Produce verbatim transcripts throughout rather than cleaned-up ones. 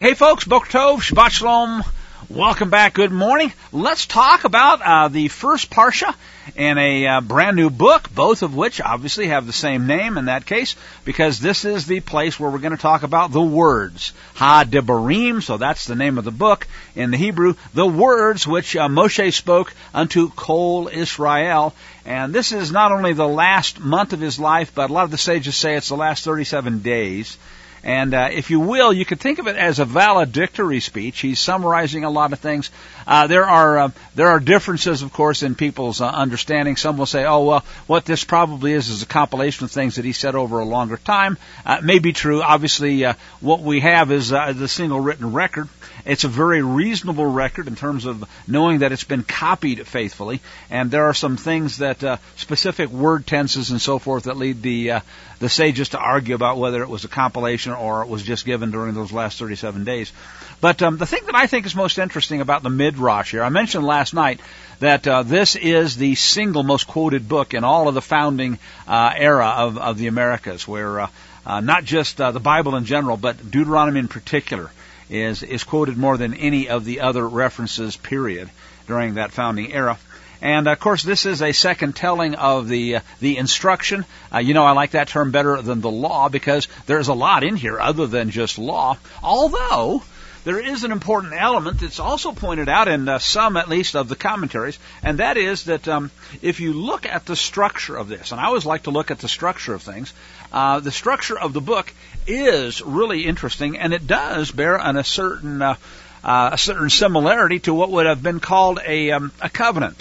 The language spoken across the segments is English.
Hey folks, Boker Tov, Shabbat Shalom. Welcome back. Good morning. Let's talk about uh, the first Parsha in a uh, brand new book, both of which obviously have the same name in that case, because this is the place where we're going to talk about the words. Ha-Debarim, so that's the name of the book in the Hebrew, the words which uh, Moshe spoke unto Kol Israel. And this is not only the last month of his life, but a lot of the sages say it's the last thirty-seven days. And uh, if you will, you could think of it as a valedictory speech. He's summarizing a lot of things. Uh, there are uh, there are differences, of course, in people's uh, understanding. Some will say, oh, well, what this probably is is a compilation of things that he said over a longer time. Uh, it may be true. Obviously, uh, what we have is uh, the single written record. It's a very reasonable record in terms of knowing that it's been copied faithfully. And there are some things that, uh, specific word tenses and so forth, that lead the uh, the sages to argue about whether it was a compilation or it was just given during those last thirty-seven days. But um, the thing that I think is most interesting about the Midrash here, I mentioned last night that uh, this is the single most quoted book in all of the founding uh, era of, of the Americas, where uh, uh, not just uh, the Bible in general, but Deuteronomy in particular is is quoted more than any of the other references, period, during that founding era. And, of course, this is a second telling of the uh, the instruction. Uh, you know, I like that term better than the law, because there's a lot in here other than just law, although there is an important element that's also pointed out in uh, some, at least, of the commentaries, and that is that um, if you look at the structure of this, and I always like to look at the structure of things, uh, the structure of the book is really interesting, and it does bear on a certain uh, uh, a certain similarity to what would have been called a um, a covenant.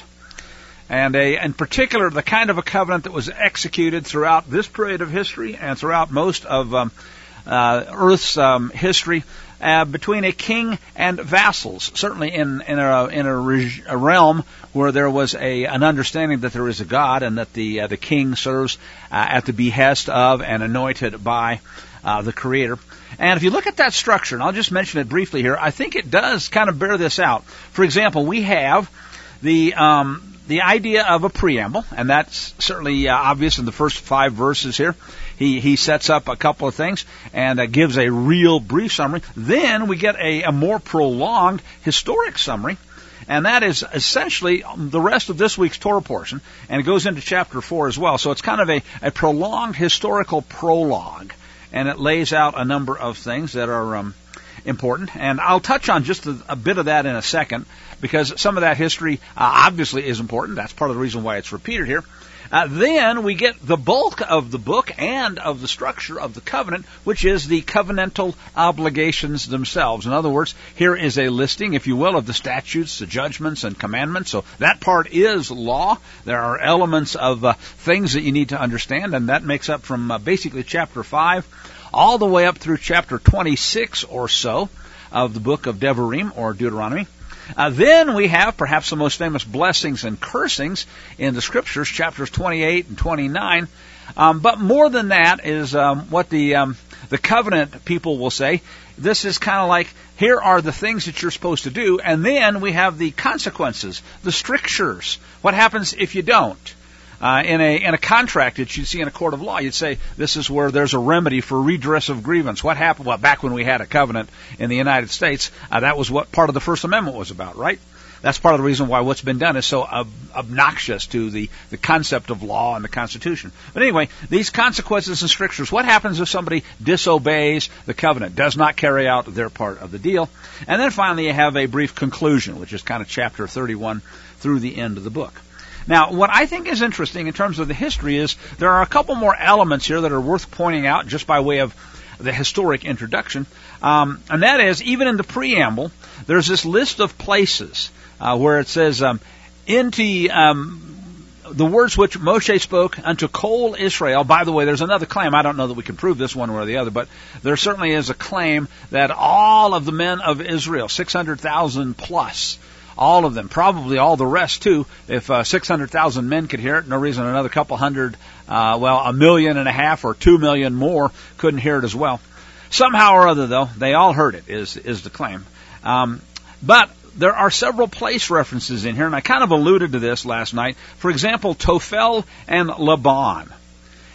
And a, in particular, the kind of a covenant that was executed throughout this period of history and throughout most of um, uh, Earth's um, history uh, between a king and vassals. Certainly in in a in a, reg- a realm where there was a an understanding that there is a God and that the uh, the king serves uh, at the behest of and anointed by uh, the Creator. And if you look at that structure, and I'll just mention it briefly here, I think it does kind of bear this out. For example, we have the um, the idea of a preamble, and that's certainly uh, obvious in the first five verses here. He he sets up a couple of things and uh, gives a real brief summary. Then we get a, a more prolonged historic summary, and that is essentially the rest of this week's Torah portion, and it goes into chapter four as well. So it's kind of a, a prolonged historical prologue, and it lays out a number of things that are um, important. And I'll touch on just a, a bit of that in a second, because some of that history uh, obviously is important. That's part of the reason why it's repeated here. Uh, then we get the bulk of the book and of the structure of the covenant, which is the covenantal obligations themselves. In other words, here is a listing, if you will, of the statutes, the judgments, and commandments. So that part is law. There are elements of uh, things that you need to understand, and that makes up from uh, basically chapter five all the way up through chapter twenty-six or so of the book of Devarim, or Deuteronomy. Uh, then we have perhaps the most famous blessings and cursings in the Scriptures, chapters twenty-eight and twenty-nine. Um, but more than that is um, what the um, the covenant people will say. This is kind of like, here are the things that you're supposed to do, and then we have the consequences, the strictures. What happens if you don't? Uh, in a in a contract that you'd see in a court of law, you'd say this is where there's a remedy for redress of grievance. What happened? Well, back when we had a covenant in the United States, uh, that was what part of the First Amendment was about, right? That's part of the reason why what's been done is so ob- obnoxious to the, the concept of law and the Constitution. But anyway, these consequences and strictures, what happens if somebody disobeys the covenant, does not carry out their part of the deal? And then finally you have a brief conclusion, which is kind of chapter thirty-one through the end of the book. Now, what I think is interesting in terms of the history is there are a couple more elements here that are worth pointing out just by way of the historic introduction. Um, and that is, even in the preamble, there's this list of places uh, where it says, um, into um, the words which Moshe spoke unto Kol Israel. By the way, there's another claim. I don't know that we can prove this one way or the other, but there certainly is a claim that all of the men of Israel, six hundred thousand plus, all of them, probably all the rest too. If uh, six hundred thousand men could hear it, no reason another couple hundred, uh, well, a million and a half or two million more couldn't hear it as well. Somehow or other, though, they all heard it, is is the claim. Um, but there are several place references in here, and I kind of alluded to this last night. For example, Tophel and Laban.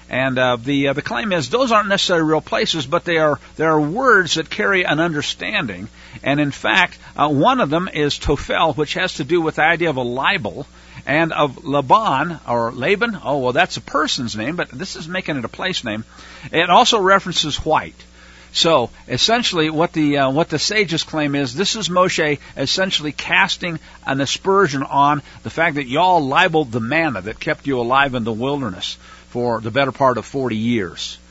And uh, the uh, the claim is those aren't necessarily real places, but they are they are words that carry an understanding. And in fact, uh, one of them is Tophel, which has to do with the idea of a libel, and of Laban or Laban. Oh, well, that's a person's name, but this is making it a place name. It also references white. So essentially, what the uh, what the sages claim is this is Moshe essentially casting an aspersion on the fact that y'all libeled the manna that kept you alive in the wilderness for the better part of forty years.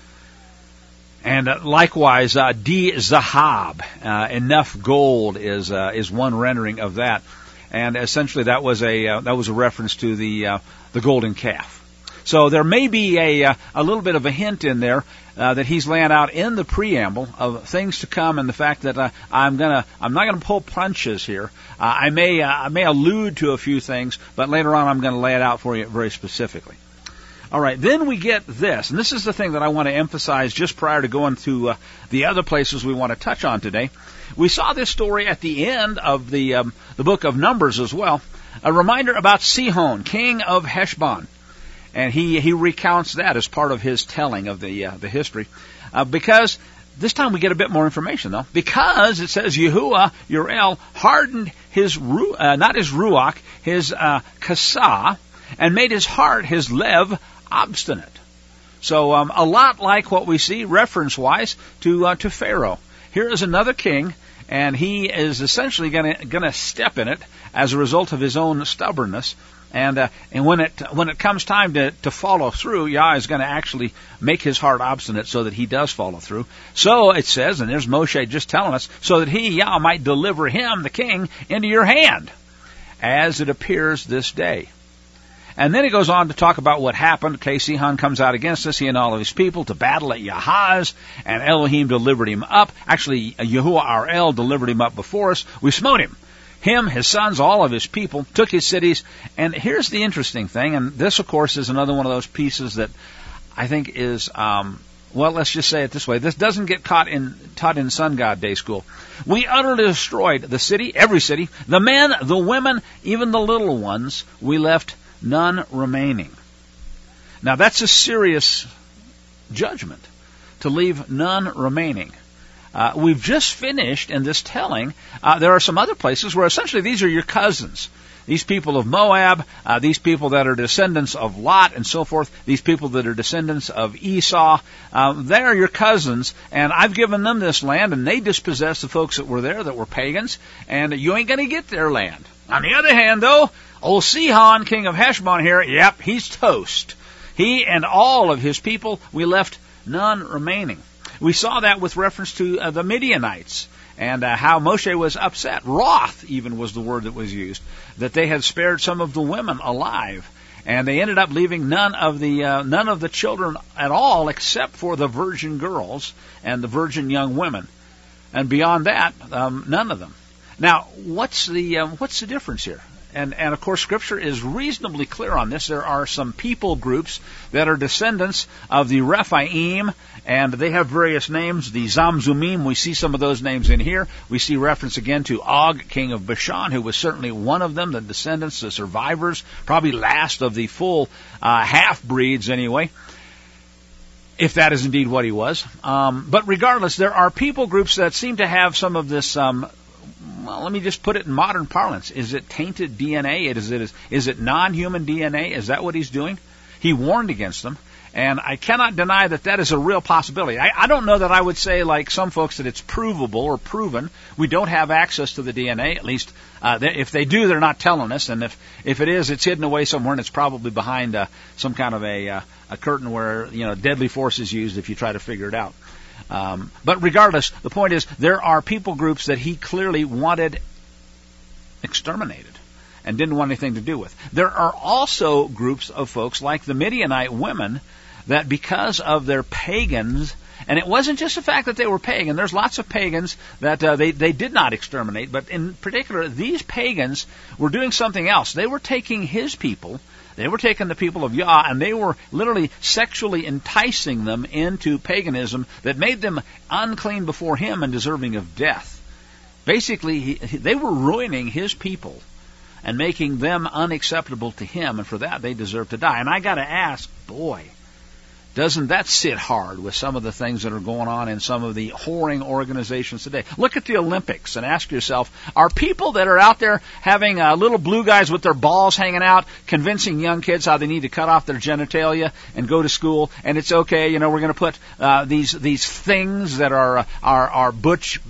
And uh, likewise, uh, di zahab, uh, enough gold is uh, is one rendering of that, and essentially that was a uh, that was a reference to the uh, the golden calf. So there may be a uh, a little bit of a hint in there uh, that he's laying out in the preamble of things to come, and the fact that uh, I'm gonna I'm not gonna pull punches here. Uh, I may uh, I may allude to a few things, but later on I'm going to lay it out for you very specifically. All right, then we get this, and this is the thing that I want to emphasize just prior to going to uh, the other places we want to touch on today. We saw this story at the end of the um, the book of Numbers as well, a reminder about Sihon, king of Heshbon, and he he recounts that as part of his telling of the uh, the history, uh, because this time we get a bit more information though, because it says Yahuwah Uriel hardened his ru- uh, not his ruach, his uh, kasah, and made his heart, his lev, obstinate. So um, a lot like what we see reference-wise to uh, to Pharaoh. Here is another king, and he is essentially going to going to step in it as a result of his own stubbornness. And uh, and when it when it comes time to, to follow through, Yah is going to actually make his heart obstinate so that he does follow through. So it says, and there's Moshe just telling us, so that he, Yah, might deliver him, the king, into your hand, as it appears this day. And then he goes on to talk about what happened. Okay, Sihon comes out against us, he and all of his people, to battle at Yahaz, and Elohim delivered him up. Actually, Yahuwah our El delivered him up before us. We smote him. Him, his sons, all of his people, took his cities. And here's the interesting thing, and this, of course, is another one of those pieces that I think is, um, well, let's just say it this way. This doesn't get caught in, taught in Sun God Day School. We utterly destroyed the city, every city, the men, the women, even the little ones. We left none remaining. Now that's a serious judgment, to leave none remaining. Uh, we've just finished in this telling. Uh, there are some other places where essentially these are your cousins. These people of Moab, uh, these people that are descendants of Lot and so forth, these people that are descendants of Esau, uh, they're your cousins, and I've given them this land, and they dispossessed the folks that were there that were pagans, and you ain't going to get their land. On the other hand, though, old Sihon, king of Heshbon here, yep, he's toast. He and all of his people, we left none remaining. We saw that with reference to uh, the Midianites, and uh, how Moshe was upset. Wroth even was the word that was used, that they had spared some of the women alive, and they ended up leaving none of the uh, none of the children at all, except for the virgin girls and the virgin young women, and beyond that, um, none of them. Now, what's the um, what's the difference here? And, and of course, Scripture is reasonably clear on this. There are some people groups that are descendants of the Rephaim, and they have various names. The Zamzumim, we see some of those names in here. We see reference again to Og, king of Bashan, who was certainly one of them, the descendants, the survivors, probably last of the full uh, half-breeds anyway, if that is indeed what he was. Um, but regardless, there are people groups that seem to have some of this... Um, Well, let me just put it in modern parlance. Is it tainted D N A? Is it, is it non-human D N A? Is that what he's doing? He warned against them, and I cannot deny that that is a real possibility. I, I don't know that I would say, like some folks, that it's provable or proven. We don't have access to the D N A, at least uh, they, if they do, they're not telling us, and if, if it is, it's hidden away somewhere, and it's probably behind uh, some kind of a, uh, a curtain where, you know, deadly force is used if you try to figure it out. Um, but regardless, the point is there are people groups that he clearly wanted exterminated and didn't want anything to do with. There are also groups of folks like the Midianite women that because of their pagans, and it wasn't just the fact that they were pagan. There's lots of pagans that uh, they, they did not exterminate, but in particular, these pagans were doing something else. They were taking his people. They were taking the people of Yah, and they were literally sexually enticing them into paganism that made them unclean before him and deserving of death. Basically, he, they were ruining his people and making them unacceptable to him, and for that they deserve to die. And I got to ask, boy, Doesn't that sit hard with some of the things that are going on in some of the whoring organizations today? Look at the Olympics and ask yourself, are people that are out there having uh, little blue guys with their balls hanging out, convincing young kids how they need to cut off their genitalia and go to school, and it's okay, you know, we're going to put uh, these these things that are, uh, are, are butch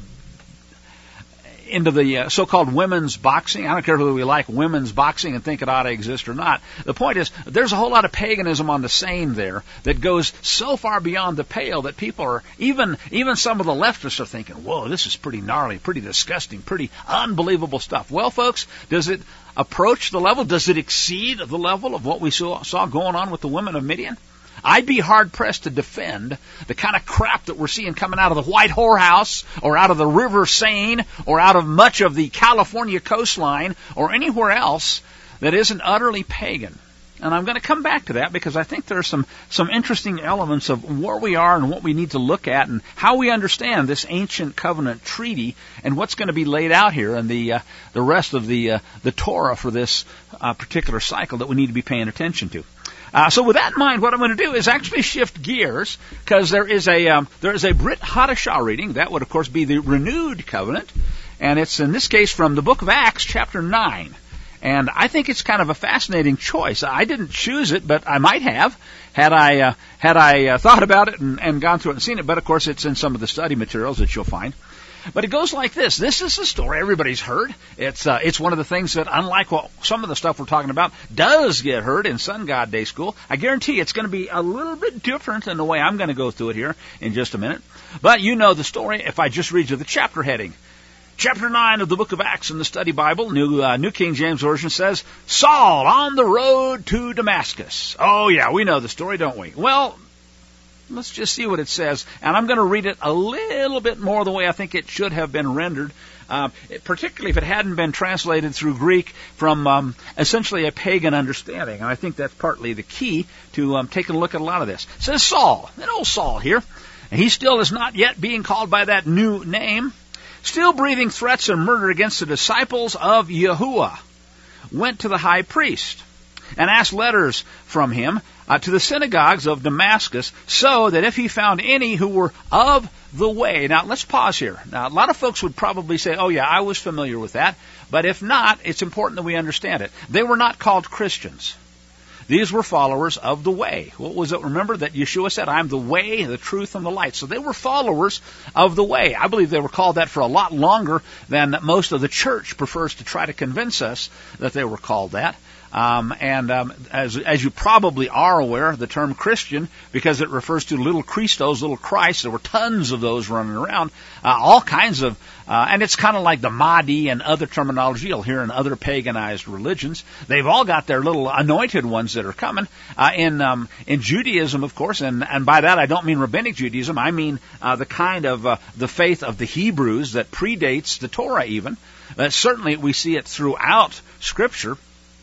into the uh, so-called women's boxing. I don't care whether we like women's boxing and think it ought to exist or not. The point is, there's a whole lot of paganism on the Seine there that goes so far beyond the pale that people are, even even some of the leftists are thinking, whoa, this is pretty gnarly, pretty disgusting, pretty unbelievable stuff. Well, folks, does it approach the level, does it exceed the level of what we saw, saw going on with the women of Midian? I'd be hard-pressed to defend the kind of crap that we're seeing coming out of the White Whorehouse or out of the River Seine or out of much of the California coastline or anywhere else that isn't utterly pagan. And I'm going to come back to that because I think there are some, some interesting elements of where we are and what we need to look at and how we understand this ancient covenant treaty and what's going to be laid out here and the uh, the rest of the uh, the Torah for this uh, particular cycle that we need to be paying attention to. Uh, so with that in mind, what I'm going to do is actually shift gears because there is a um, there is a Brit Hadashah reading. That would, of course, be the renewed covenant. And it's, in this case, from the book of Acts, chapter nine. And I think it's kind of a fascinating choice. I didn't choose it, but I might have had I uh, had I uh, thought about it and, and gone through it and seen it. But, of course, it's in some of the study materials that you'll find. But it goes like this. This is a story everybody's heard. It's uh, it's one of the things that, unlike what some of the stuff we're talking about, does get heard in Sun God Day School. I guarantee it's going to be a little bit different than the way I'm going to go through it here in just a minute. But you know the story if I just read you the chapter heading. Chapter nine of the book of Acts in the Study Bible, New uh, New King James Version says, Saul on the road to Damascus. Oh, yeah, we know the story, don't we? Well, let's just see what it says. And I'm going to read it a little bit more the way I think it should have been rendered, uh, particularly if it hadn't been translated through Greek from um, essentially a pagan understanding. And I think that's partly the key to um, taking a look at a lot of this. It says Saul, an old Saul here, and he still is not yet being called by that new name, still breathing threats and murder against the disciples of Yahuwah, went to the high priest and asked letters from him uh, to the synagogues of Damascus, so that if he found any who were of the way. Now, let's pause here. Now, a lot of folks would probably say, oh, yeah, I was familiar with that. But if not, it's important that we understand it. They were not called Christians. These were followers of the way. What was it? Remember that Yeshua said, I am the way, the truth, and the light. So they were followers of the way. I believe they were called that for a lot longer than most of the church prefers to try to convince us that they were called that. Um, and um, as, as you probably are aware, the term Christian, because it refers to little Christos, little Christ, there were tons of those running around, uh, all kinds of, uh, and it's kind of like the Mahdi and other terminology you'll hear in other paganized religions. They've all got their little anointed ones that are coming. Uh, in um, in Judaism, of course, and, and by that I don't mean rabbinic Judaism, I mean uh, the kind of uh, the faith of the Hebrews that predates the Torah even. Uh, certainly we see it throughout Scripture.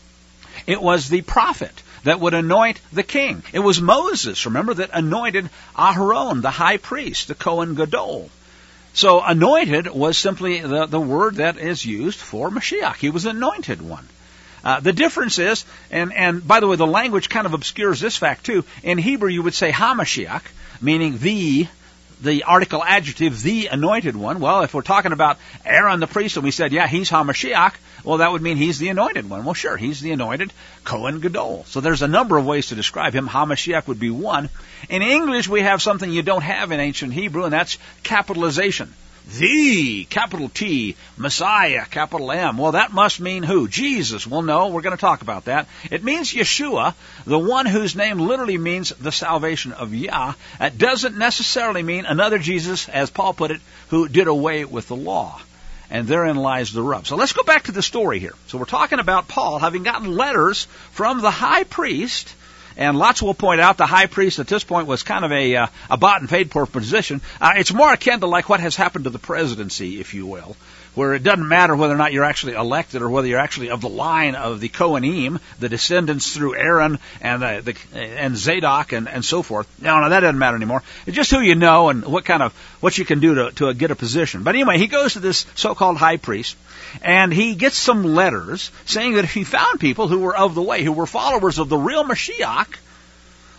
It was the prophet that would anoint the king. It was Moses, remember, that anointed Aharon, the high priest, the Kohen Gadol. So anointed was simply the, the word that is used for Mashiach. He was an anointed one. Uh, the difference is, and, and by the way, the language kind of obscures this fact too. In Hebrew, you would say HaMashiach, meaning the the article adjective, the anointed one. Well, if we're talking about Aaron the priest, and we said, yeah, he's HaMashiach, well, that would mean he's the anointed one. Well, sure, he's the anointed Kohen Gadol. So there's a number of ways to describe him. HaMashiach would be one. In English, we have something you don't have in ancient Hebrew, and that's capitalization. The, capital T, Messiah, capital M. Well, that must mean who? Jesus. Well, no, we're going to talk about that. It means Yeshua, the one whose name literally means the salvation of Yah. That doesn't necessarily mean another Jesus, as Paul put it, who did away with the law. And therein lies the rub. So let's go back to the story here. So we're talking about Paul having gotten letters from the high priest. And lots will point out the high priest at this point was kind of a, uh, a bought and paid for position. Uh, it's more akin to like what has happened to the presidency, if you will, where it doesn't matter whether or not you're actually elected or whether you're actually of the line of the Kohanim, the descendants through Aaron and uh, the and Zadok and, and so forth. No, no, that doesn't matter anymore. It's just who you know and what kind of what you can do to to get a position. But anyway, he goes to this so-called high priest, and he gets some letters saying that if he found people who were of the way, who were followers of the real Mashiach,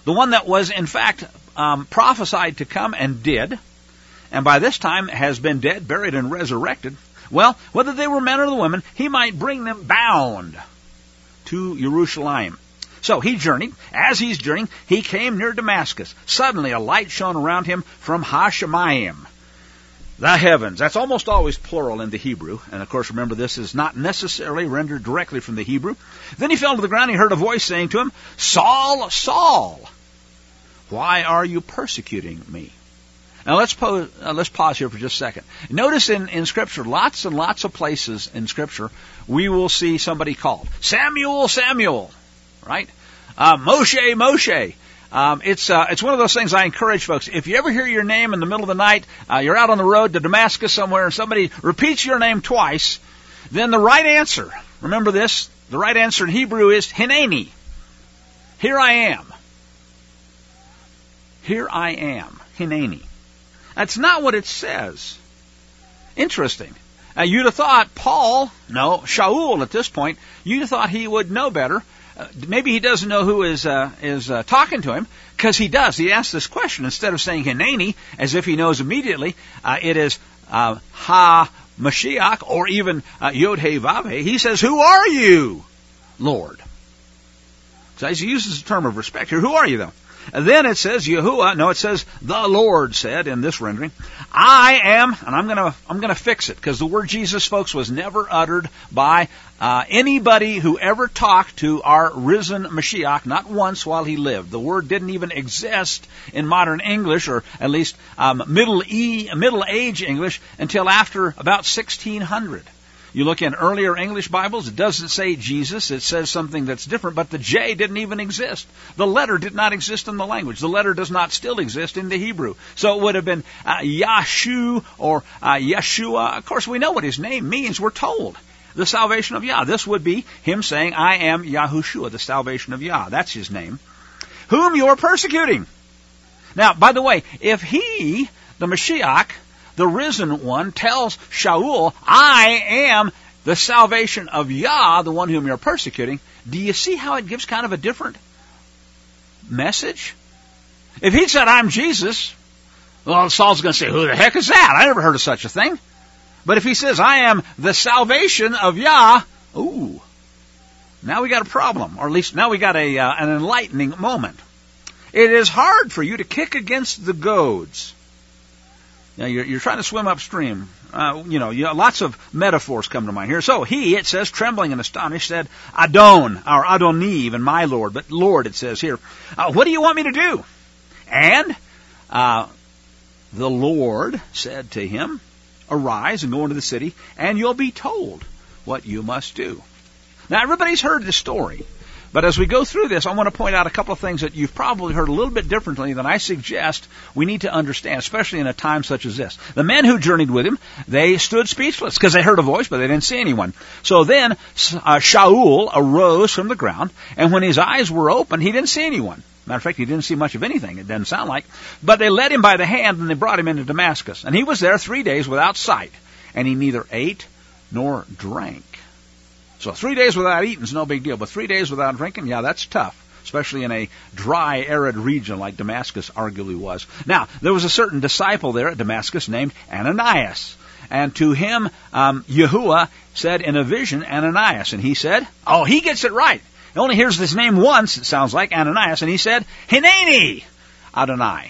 the one that was in fact um, prophesied to come and did, and by this time has been dead, buried, and resurrected. Well, whether they were men or the women, he might bring them bound to Jerusalem. So he journeyed. As he's journeying, he came near Damascus. Suddenly a light shone around him from Hashemayim, the heavens. That's almost always plural in the Hebrew. And of course, remember, this is not necessarily rendered directly from the Hebrew. Then he fell to the ground. He heard a voice saying to him, Saul, Saul, why are you persecuting me? Now let's pause, uh, let's pause here for just a second. Notice in, in Scripture, lots and lots of places in Scripture, we will see somebody called. Samuel, Samuel, right? Uh, Moshe, Moshe. Um, it's uh, it's one of those things I encourage folks. If you ever hear your name in the middle of the night, uh, you're out on the road to Damascus somewhere, and somebody repeats your name twice, then the right answer, remember this, the right answer in Hebrew is Hineni. Here I am. Here I am. Hineni. That's not what it says. Interesting. Now, you'd have thought Paul, no, Shaul at this point, you'd have thought he would know better. Uh, maybe he doesn't know who is uh, is uh, talking to him, because he does. He asks this question. Instead of saying Hineni, as if he knows immediately, uh, it is uh, Ha-Mashiach, or even uh, Yod-He-Vav-He. He says, who are you, Lord? So he uses a term of respect here. Who are you, though? And then it says Yahuwah. No, it says the Lord said in this rendering, I am, and I'm gonna I'm gonna fix it, because the word Jesus, folks, was never uttered by uh, anybody who ever talked to our risen Mashiach, not once while he lived. The word didn't even exist in modern English, or at least um, middle e middle age English, until after about sixteen hundred. You look in earlier English Bibles, it doesn't say Jesus, it says something that's different, but the J didn't even exist. The letter did not exist in the language. The letter does not still exist in the Hebrew. So it would have been uh, Yashu or uh, Yeshua. Of course, we know what his name means. We're told. The salvation of Yah. This would be him saying, I am Yahushua, the salvation of Yah. That's his name. Whom you are persecuting. Now, by the way, if he, the Mashiach, the risen one, tells Shaul, I am the salvation of Yah, the one whom you're persecuting, do you see how it gives kind of a different message? If he said, I'm Jesus, well, Saul's going to say, who the heck is that? I never heard of such a thing. But if he says, I am the salvation of Yah, ooh, now we got a problem, or at least now we got a uh, an enlightening moment. It is hard for you to kick against the goads. Now, you're, you're trying to swim upstream. Uh, you know, you know, lots of metaphors come to mind here. So he, it says, trembling and astonished, said, Adon, or Adoni, even my Lord, but Lord, it says here, uh, what do you want me to do? And uh, the Lord said to him, arise and go into the city, and you'll be told what you must do. Now, everybody's heard this story. But as we go through this, I want to point out a couple of things that you've probably heard a little bit differently than I suggest we need to understand, especially in a time such as this. The men who journeyed with him, they stood speechless because they heard a voice, but they didn't see anyone. So then uh, Shaul arose from the ground, and when his eyes were open, he didn't see anyone. Matter of fact, he didn't see much of anything, it doesn't sound like. But they led him by the hand, and they brought him into Damascus. And he was there three days without sight, and he neither ate nor drank. So three days without eating is no big deal, but three days without drinking, yeah, that's tough, especially in a dry, arid region like Damascus arguably was. Now, there was a certain disciple there at Damascus named Ananias, and to him, um, Yahuwah said in a vision, Ananias, and he said, oh, he gets it right. He only hears this name once, it sounds like, Ananias, and he said, Hineni, Adonai.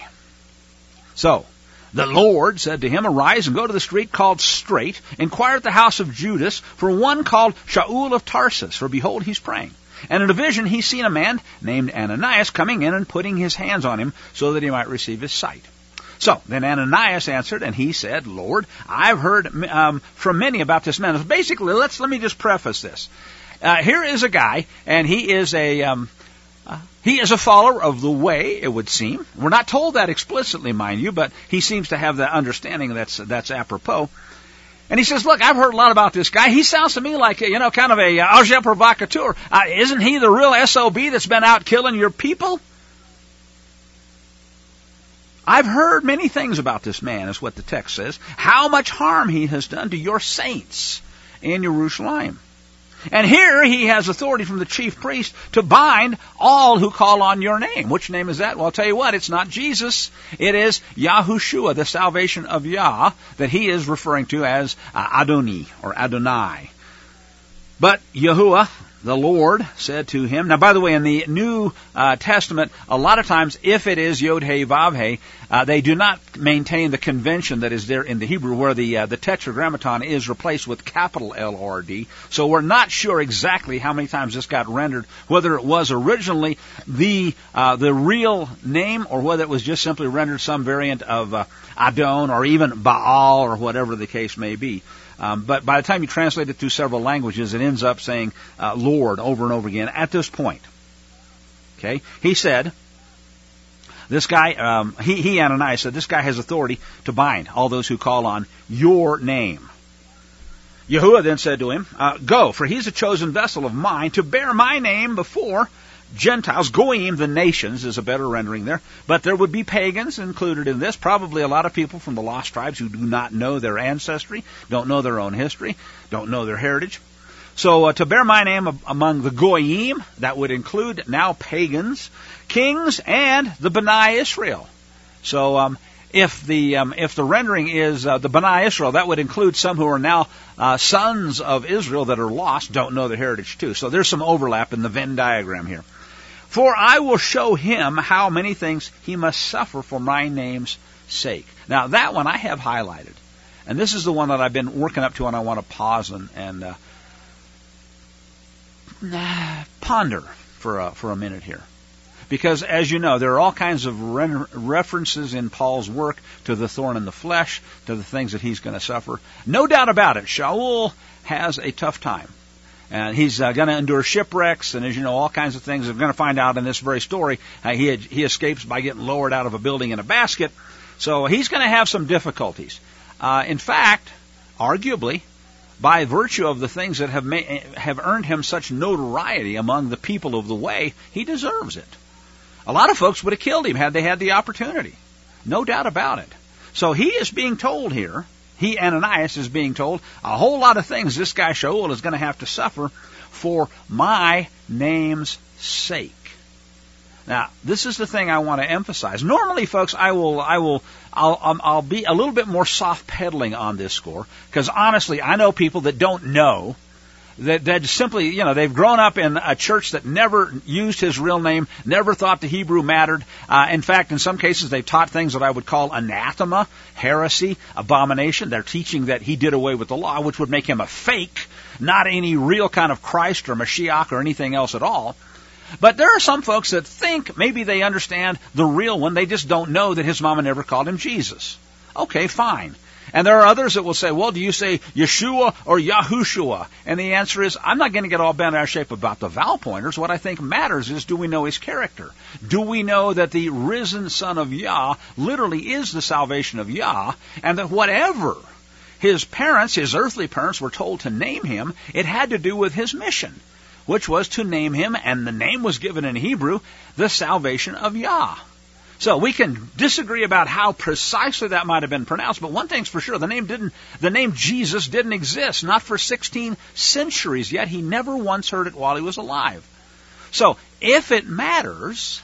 So, the Lord said to him, arise and go to the street called Straight, inquire at the house of Judas for one called Shaul of Tarsus, for behold, he's praying. And in a vision he's seen a man named Ananias coming in and putting his hands on him so that he might receive his sight. So then Ananias answered, and he said, Lord, I've heard um, from many about this man. Basically, let's let me just preface this. Uh, here is a guy, and he is a... Um, Uh, he is a follower of the way, it would seem. We're not told that explicitly, mind you, but he seems to have that understanding that's that's apropos. And he says, look, I've heard a lot about this guy. He sounds to me like, you know, kind of a uh, agent provocateur. Uh, isn't he the real S O B that's been out killing your people? I've heard many things about this man, is what the text says. How much harm he has done to your saints in Jerusalem. And here he has authority from the chief priest to bind all who call on your name. Which name is that? Well, I'll tell you what, it's not Jesus. It is Yahushua, the salvation of Yah, that he is referring to as uh, Adoni or Adonai. But Yahuwah, the Lord, said to him. Now, by the way, in the New uh, Testament, a lot of times, if it is Yod-He, Vav-He, uh, they do not maintain the convention that is there in the Hebrew, where the uh, the Tetragrammaton is replaced with capital L O R D. So we're not sure exactly how many times this got rendered, whether it was originally the uh, the real name, or whether it was just simply rendered some variant of uh, Adon, or even Baal, or whatever the case may be. Um, but by the time you translate it through several languages, it ends up saying uh, Lord over and over again at this point. Okay? He said, this guy, um, he, he, Ananias, said, this guy has authority to bind all those who call on your name. Yahuwah then said to him, uh, go, for he's a chosen vessel of mine to bear my name before Gentiles. Goyim, the nations, is a better rendering there. But there would be pagans included in this. Probably a lot of people from the lost tribes who do not know their ancestry, don't know their own history, don't know their heritage. So uh, to bear my name among the Goyim, that would include now pagans, kings, and the B'nai Israel. So um, if the um, if the rendering is uh, the B'nai Israel, that would include some who are now uh, sons of Israel that are lost, don't know their heritage too. So there's some overlap in the Venn diagram here. For I will show him how many things he must suffer for my name's sake. Now, that one I have highlighted. And this is the one that I've been working up to, and I want to pause and, and uh, ponder for a, for a minute here. Because, as you know, there are all kinds of re- references in Paul's work to the thorn in the flesh, to the things that he's going to suffer. No doubt about it, Shaul has a tough time. And he's uh, going to endure shipwrecks, and as you know, all kinds of things. We're going to find out in this very story. Uh, he had, he escapes by getting lowered out of a building in a basket. So he's going to have some difficulties. Uh, in fact, arguably, by virtue of the things that have ma- have earned him such notoriety among the people of the way, he deserves it. A lot of folks would have killed him had they had the opportunity. No doubt about it. So he is being told here, he, Ananias, is being told a whole lot of things this guy Shaul is going to have to suffer for my name's sake. Now, this is the thing I want to emphasize. Normally, folks, I will, I will, I'll, I'll, I'll be a little bit more soft pedaling on this score, because honestly, I know people that don't know, that, that simply, you know, they've grown up in a church that never used his real name, never thought the Hebrew mattered. Uh, in fact, in some cases, they've taught things that I would call anathema, heresy, abomination. They're teaching that he did away with the law, which would make him a fake, not any real kind of Christ or Mashiach or anything else at all. But there are some folks that think maybe they understand the real one. They just don't know that his mama never called him Jesus. Okay, fine. And there are others that will say, well, do you say Yeshua or Yahushua? And the answer is, I'm not going to get all bent out of shape about the vowel pointers. What I think matters is, do we know his character? Do we know that the risen Son of Yah literally is the salvation of Yah, and that whatever his parents, his earthly parents, were told to name him, it had to do with his mission, which was to name him, and the name was given in Hebrew, the salvation of Yah. So we can disagree about how precisely that might have been pronounced, but one thing's for sure, the name didn't, the name Jesus didn't exist, not for sixteen centuries yet. He never once heard it while he was alive. So if it matters,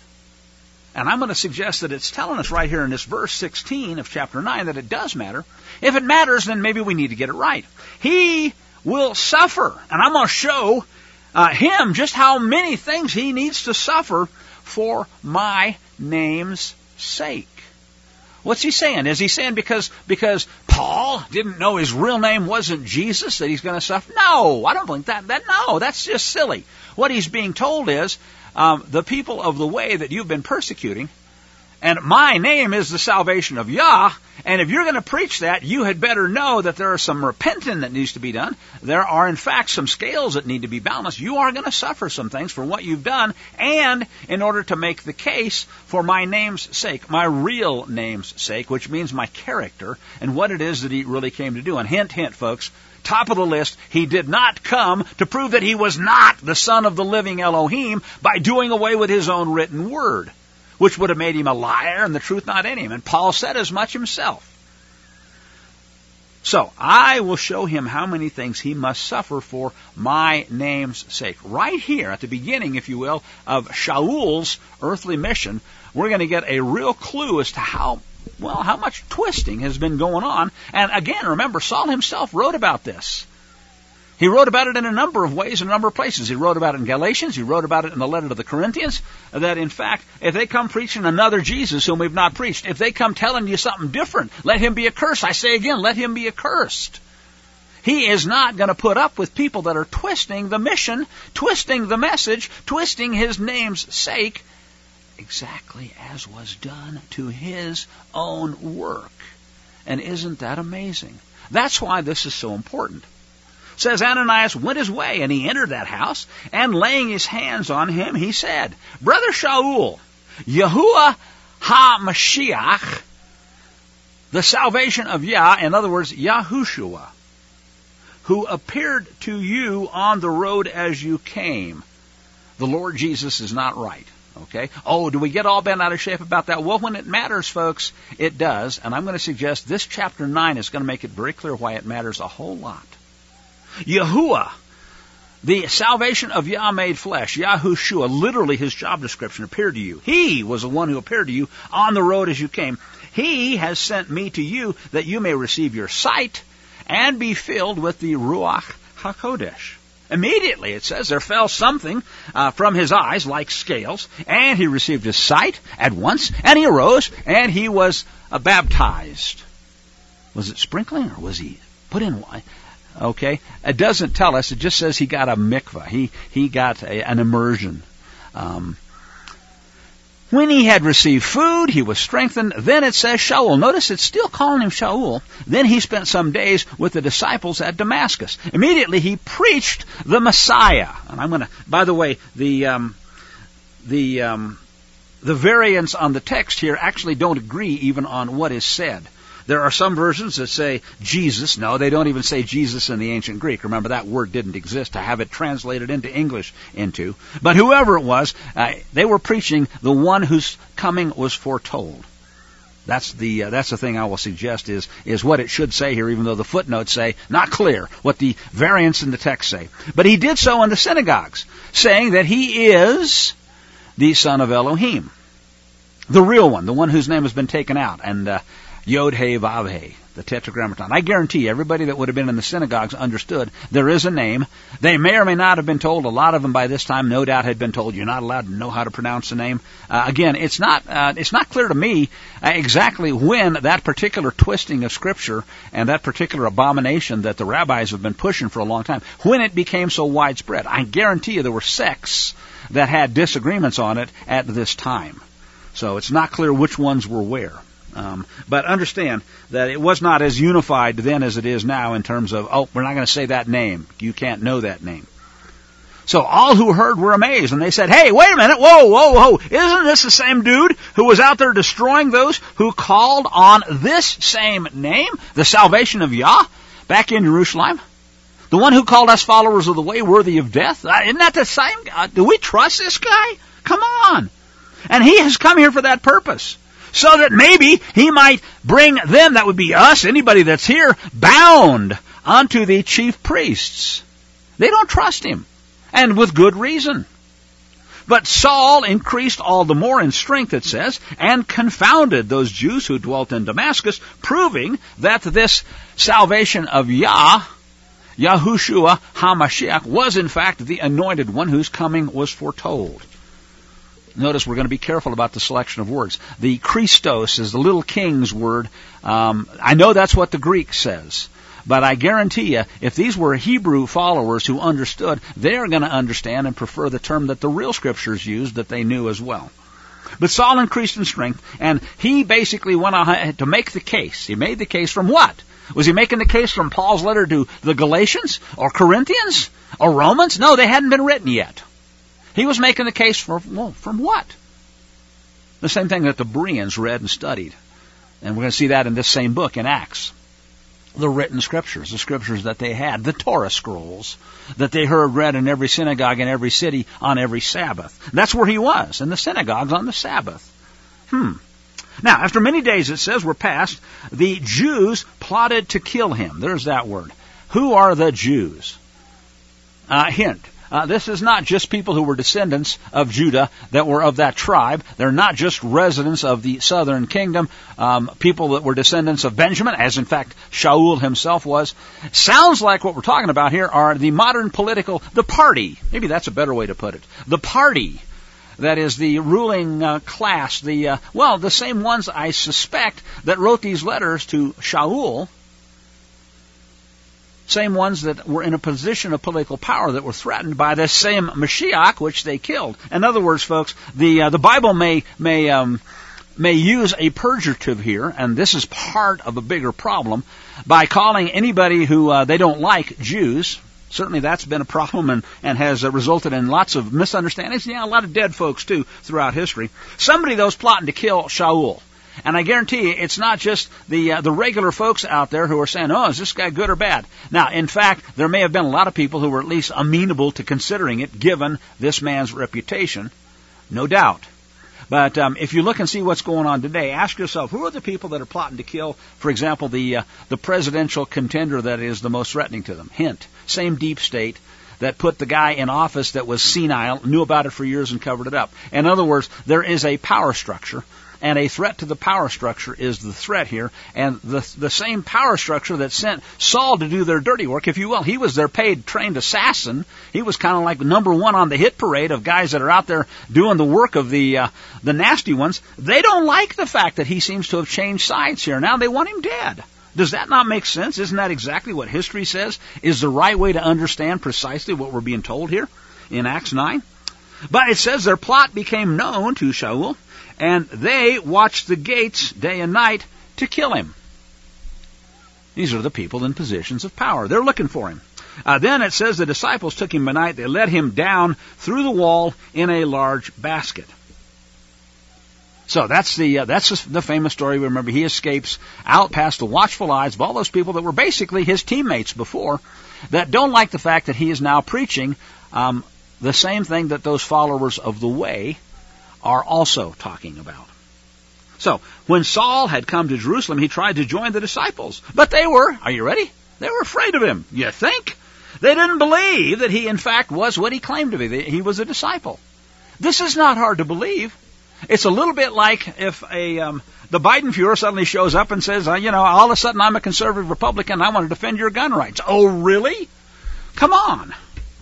and I'm going to suggest that it's telling us right here in this verse sixteen of chapter nine that it does matter, if it matters, then maybe we need to get it right. He will suffer, and I'm going to show uh, him just how many things he needs to suffer for my name's sake. What's he saying? Is he saying because because Paul didn't know his real name wasn't Jesus that he's going to suffer? No, I don't think that. That no, that's just silly. What he's being told is um, the people of the way that you've been persecuting, and my name is the salvation of Yah, and if you're going to preach that, you had better know that there is some repenting that needs to be done. There are, in fact, some scales that need to be balanced. You are going to suffer some things for what you've done, and in order to make the case for my name's sake, my real name's sake, which means my character, and what it is that he really came to do. And hint, hint, folks, top of the list, he did not come to prove that he was not the Son of the living Elohim by doing away with his own written word, which would have made him a liar and the truth not in him. And Paul said as much himself. So, I will show him how many things he must suffer for my name's sake. Right here, at the beginning, if you will, of Shaul's earthly mission, we're going to get a real clue as to how, well, how much twisting has been going on. And again, remember, Saul himself wrote about this. He wrote about it in a number of ways, in a number of places. He wrote about it in Galatians. He wrote about it in the letter to the Corinthians, that in fact, if they come preaching another Jesus whom we've not preached, if they come telling you something different, let him be accursed. I say again, let him be accursed. He is not going to put up with people that are twisting the mission, twisting the message, twisting his name's sake, exactly as was done to his own work. And isn't that amazing? That's why this is so important. It says Ananias went his way, and he entered that house, and laying his hands on him, he said, Brother Shaul, Yahuwah HaMashiach, the salvation of Yah, in other words, Yahushua, who appeared to you on the road as you came. The Lord Jesus is not right. Okay? Oh, do we get all bent out of shape about that? Well, when it matters, folks, it does. And I'm going to suggest this chapter nine is going to make it very clear why it matters a whole lot. Yahuwah, the salvation of Yah made flesh, Yahushua, literally his job description, appeared to you. He was the one who appeared to you on the road as you came. He has sent me to you that you may receive your sight and be filled with the Ruach HaKodesh. Immediately, it says, there fell something uh, from his eyes like scales, and he received his sight at once, and he arose, and he was uh, baptized. Was it sprinkling, or was he put in wine? Okay, it doesn't tell us. It just says he got a mikvah. He he got a, an immersion. Um, when he had received food, he was strengthened. Then it says Shaul. Notice it's still calling him Shaul. Then he spent some days with the disciples at Damascus. Immediately he preached the Messiah. And I'm going to. By the way, the um, the um, the variants on the text here actually don't agree even on what is said. There are some versions that say Jesus. No, they don't even say Jesus in the ancient Greek. Remember, that word didn't exist to have it translated into English into. But whoever it was, uh, they were preaching the one whose coming was foretold. That's the uh, that's the thing I will suggest is is what it should say here, even though the footnotes say not clear what the variants in the text say. But he did so in the synagogues, saying that he is the Son of Elohim, the real one, the one whose name has been taken out, and uh, Yod He Vav He, the Tetragrammaton. I guarantee everybody that would have been in the synagogues understood there is a name. They may or may not have been told. A lot of them by this time, no doubt, had been told you're not allowed to know how to pronounce the name. Uh, again, it's not uh, it's not clear to me uh, exactly when that particular twisting of Scripture and that particular abomination that the rabbis have been pushing for a long time, when it became so widespread. I guarantee you there were sects that had disagreements on it at this time. So it's not clear which ones were where. Um, but understand that it was not as unified then as it is now in terms of, oh, we're not going to say that name. You can't know that name. So all who heard were amazed, and they said, hey, wait a minute, whoa, whoa, whoa, isn't this the same dude who was out there destroying those who called on this same name, the salvation of Yah, back in Jerusalem? The one who called us followers of the way worthy of death? Uh, isn't that the same? Uh, do we trust this guy? Come on. And he has come here for that purpose. So that maybe he might bring them, that would be us, anybody that's here, bound unto the chief priests. They don't trust him, and with good reason. But Saul increased all the more in strength, it says, and confounded those Jews who dwelt in Damascus, proving that this salvation of Yah, Yahushua HaMashiach, was in fact the anointed one whose coming was foretold. Notice we're going to be careful about the selection of words. The Christos is the little king's word. Um, I know that's what the Greek says. But I guarantee you, if these were Hebrew followers who understood, they're going to understand and prefer the term that the real Scriptures used that they knew as well. But Saul increased in strength, and he basically went on to make the case. He made the case from what? Was he making the case from Paul's letter to the Galatians or Corinthians or Romans? No, they hadn't been written yet. He was making the case for, well, from what? The same thing that the Bereans read and studied. And we're going to see that in this same book in Acts. The written scriptures, the scriptures that they had, the Torah scrolls that they heard read in every synagogue in every city on every Sabbath. That's where he was, in the synagogues on the Sabbath. Hmm. Now, after many days, it says, were passed, the Jews plotted to kill him. There's that word. Who are the Jews? Uh, hint. Uh, this is not just people who were descendants of Judah that were of that tribe. They're not just residents of the southern kingdom, um, people that were descendants of Benjamin, as in fact Shaul himself was. Sounds like what we're talking about here are the modern political, the party. Maybe that's a better way to put it. The party. That is the ruling uh, class, the, uh, well, the same ones I suspect that wrote these letters to Shaul, same ones that were in a position of political power that were threatened by this same Mashiach, which they killed. In other words, folks, the uh, the Bible may may um, may use a purgative here, and this is part of a bigger problem, by calling anybody who uh, they don't like Jews. Certainly that's been a problem and, and has uh, resulted in lots of misunderstandings. Yeah, a lot of dead folks, too, throughout history. Somebody, though, is plotting to kill Shaul. And I guarantee you, it's not just the uh, the regular folks out there who are saying, oh, is this guy good or bad? Now, in fact, there may have been a lot of people who were at least amenable to considering it, given this man's reputation. No doubt. But um, if you look and see what's going on today, ask yourself, who are the people that are plotting to kill, for example, the uh, the presidential contender that is the most threatening to them? Hint, same deep state that put the guy in office that was senile, knew about it for years and covered it up. In other words, there is a power structure, and a threat to the power structure is the threat here. And the the same power structure that sent Saul to do their dirty work, if you will, he was their paid, trained assassin. He was kind of like number one on the hit parade of guys that are out there doing the work of the uh, the nasty ones. They don't like the fact that he seems to have changed sides here. Now they want him dead. Does that not make sense? Isn't that exactly what history says is the right way to understand precisely what we're being told here in Acts nine? But it says their plot became known to Shaul, and they watched the gates day and night to kill him. These are the people in positions of power. They're looking for him. Uh, then it says the disciples took him by night. They let him down through the wall in a large basket. So that's the uh, that's the famous story. Remember, he escapes out past the watchful eyes of all those people that were basically his teammates before, that don't like the fact that he is now preaching um, the same thing that those followers of the way are also talking about. So, when Saul had come to Jerusalem, he tried to join the disciples. But they were, are you ready? They were afraid of him. You think? They didn't believe that he, in fact, was what he claimed to be. He was a disciple. This is not hard to believe. It's a little bit like if a um, the Biden Fuhrer suddenly shows up and says, uh, you know, all of a sudden I'm a conservative Republican, I want to defend your gun rights. Oh, really? Come on.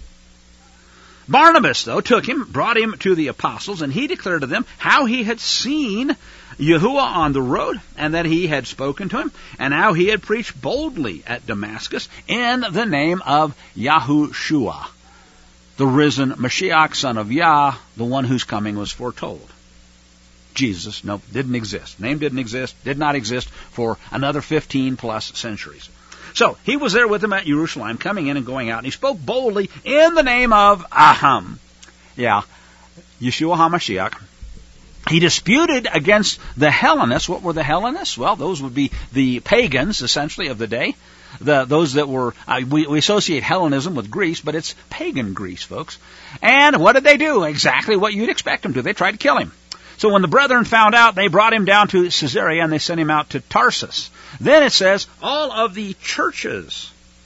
Barnabas, though, took him, brought him to the apostles, and he declared to them how he had seen Yahuwah on the road, and that he had spoken to him, and how he had preached boldly at Damascus in the name of Yahushua, the risen Mashiach, son of Yah, the one whose coming was foretold. Jesus, no, didn't exist. Name didn't exist, did not exist for another fifteen plus centuries. So, he was there with them at Jerusalem, coming in and going out, and he spoke boldly in the name of Aham. Yeah, Yeshua HaMashiach. He disputed against the Hellenists. What were the Hellenists? Well, those would be the pagans, essentially, of the day. The, those that were, uh, we, we associate Hellenism with Greece, but it's pagan Greece, folks. And what did they do? Exactly what you'd expect them to. They tried to kill him. So when the brethren found out, they brought him down to Caesarea, and they sent him out to Tarsus. Then it says, all of the churches.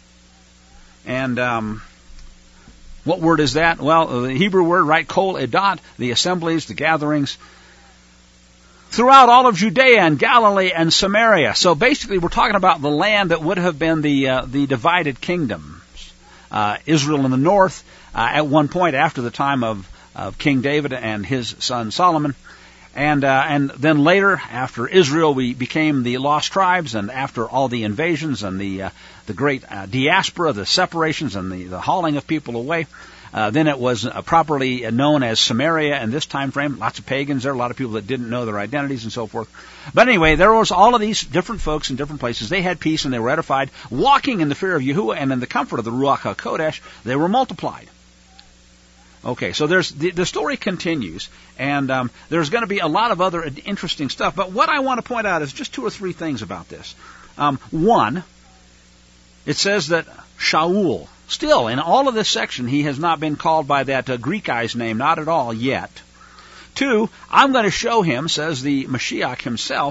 And um, what word is that? Well, the Hebrew word, right, kol edat, the assemblies, the gatherings, throughout all of Judea and Galilee and Samaria. So basically we're talking about the land that would have been the uh, the divided kingdoms. Uh, Israel in the north, uh, at one point after the time of, of King David and his son Solomon. And uh, and then later, after Israel, we became the lost tribes, and after all the invasions and the uh, the great uh, diaspora, the separations and the, the hauling of people away, uh, then it was uh, properly known as Samaria in this time frame. Lots of pagans there, a lot of people that didn't know their identities and so forth. But anyway, there was all of these different folks in different places. They had peace and they were edified, walking in the fear of Yahuwah and in the comfort of the Ruach HaKodesh. They were multiplied. Okay, so there's the, the story continues, and um, there's going to be a lot of other interesting stuff. But what I want to point out is just two or three things about this. Um, one, it says that Shaul, still in all of this section, he has not been called by that uh, Greek guy's name, not at all yet. Two, I'm going to show him, says the Mashiach himself,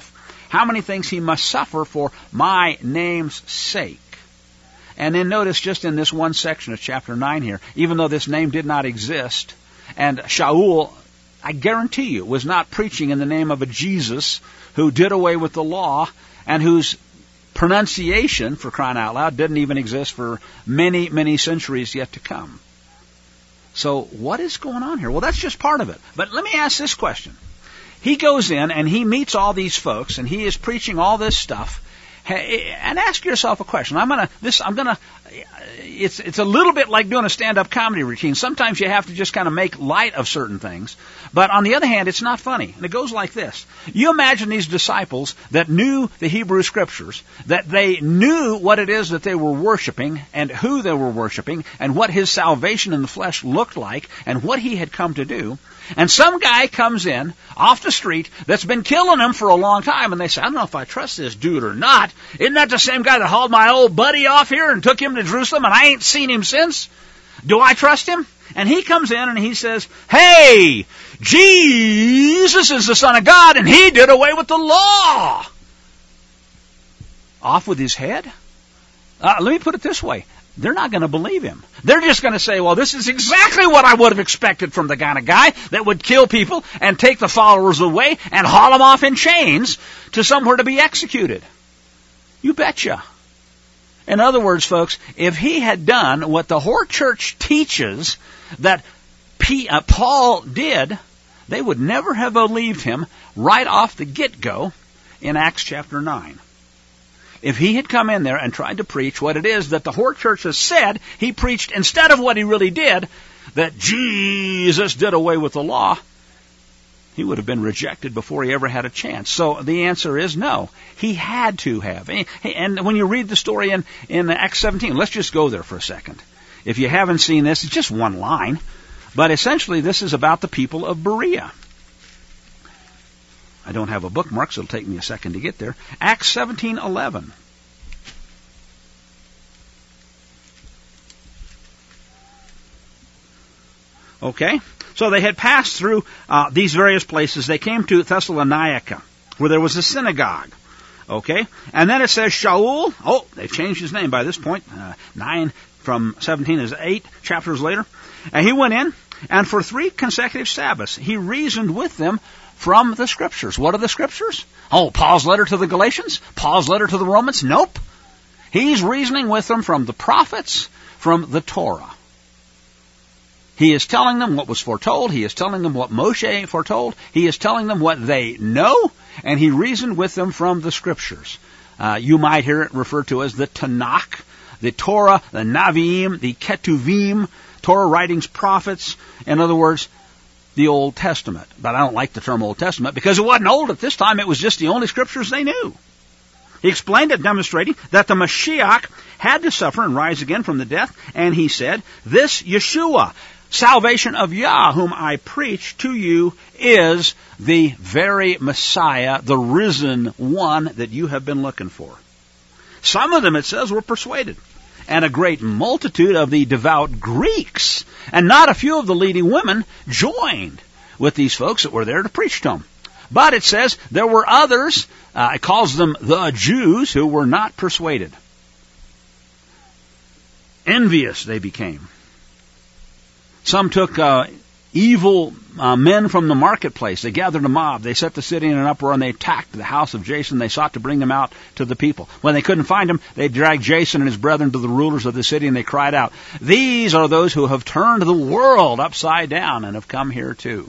how many things he must suffer for my name's sake. And then notice just in this one section of chapter nine here, even though this name did not exist, and Shaul, I guarantee you, was not preaching in the name of a Jesus who did away with the law and whose pronunciation, for crying out loud, didn't even exist for many, many centuries yet to come. So what is going on here? Well, that's just part of it. But let me ask this question. He goes in and he meets all these folks and he is preaching all this stuff. And ask yourself a question. I'm gonna this. I'm gonna. It's it's a little bit like doing a stand-up comedy routine. Sometimes you have to just kind of make light of certain things, but on the other hand, it's not funny. And it goes like this: you imagine these disciples that knew the Hebrew Scriptures, that they knew what it is that they were worshiping and who they were worshiping, and what His salvation in the flesh looked like, and what He had come to do. And some guy comes in off the street that's been killing them for a long time, and they say, I don't know if I trust this dude or not. Isn't that the same guy that hauled my old buddy off here and took him to Jerusalem, and I ain't seen him since? Do I trust him? And he comes in and he says, hey, Jesus is the Son of God, and He did away with the law. Off with his head? Uh, let me put it this way. They're not going to believe him. They're just going to say, well, this is exactly what I would have expected from the kind of guy that would kill people and take the followers away and haul them off in chains to somewhere to be executed. You betcha. In other words, folks, if he had done what the whole church teaches that P, uh, Paul did, they would never have believed him right off the get-go in Acts chapter nine. If he had come in there and tried to preach what it is that the whole church has said he preached instead of what he really did, that Jesus did away with the law, he would have been rejected before he ever had a chance. So the answer is no. He had to have. And when you read the story in, in Acts seventeen, let's just go there for a second. If you haven't seen this, it's just one line. But essentially this is about the people of Berea. I don't have a bookmark, so it'll take me a second to get there. Acts seventeen eleven. Okay, so they had passed through uh, these various places. They came to Thessalonica, where there was a synagogue. Okay, and then it says Shaul. Oh, they've changed his name by this point. Uh, nine from seventeen is eight chapters later. And he went in, and for three consecutive Sabbaths, he reasoned with them from the Scriptures. What are the Scriptures? Oh, Paul's letter to the Galatians? Paul's letter to the Romans? Nope. He's reasoning with them from the prophets, from the Torah. He is telling them what was foretold. He is telling them what Moshe foretold. He is telling them what they know, and he reasoned with them from the Scriptures. Uh, you might hear it referred to as the Tanakh, the Torah, the Naviim, the Ketuvim, Torah writings, prophets. In other words, the Old Testament. But I don't like the term Old Testament because it wasn't old at this time. It was just the only Scriptures they knew. He explained it, demonstrating that the Mashiach had to suffer and rise again from the death. And he said, this Yeshua, salvation of Yah, whom I preach to you, is the very Messiah, the risen one that you have been looking for. Some of them, it says, were persuaded. And a great multitude of the devout Greeks, and not a few of the leading women, joined with these folks that were there to preach to them. But it says there were others, uh, it calls them the Jews, who were not persuaded. Envious they became. Some took uh, evil uh, men from the marketplace. They gathered a mob. They set the city in an uproar, and they attacked the house of Jason. They sought to bring them out to the people. When they couldn't find him, they dragged Jason and his brethren to the rulers of the city, and they cried out, these are those who have turned the world upside down and have come here too.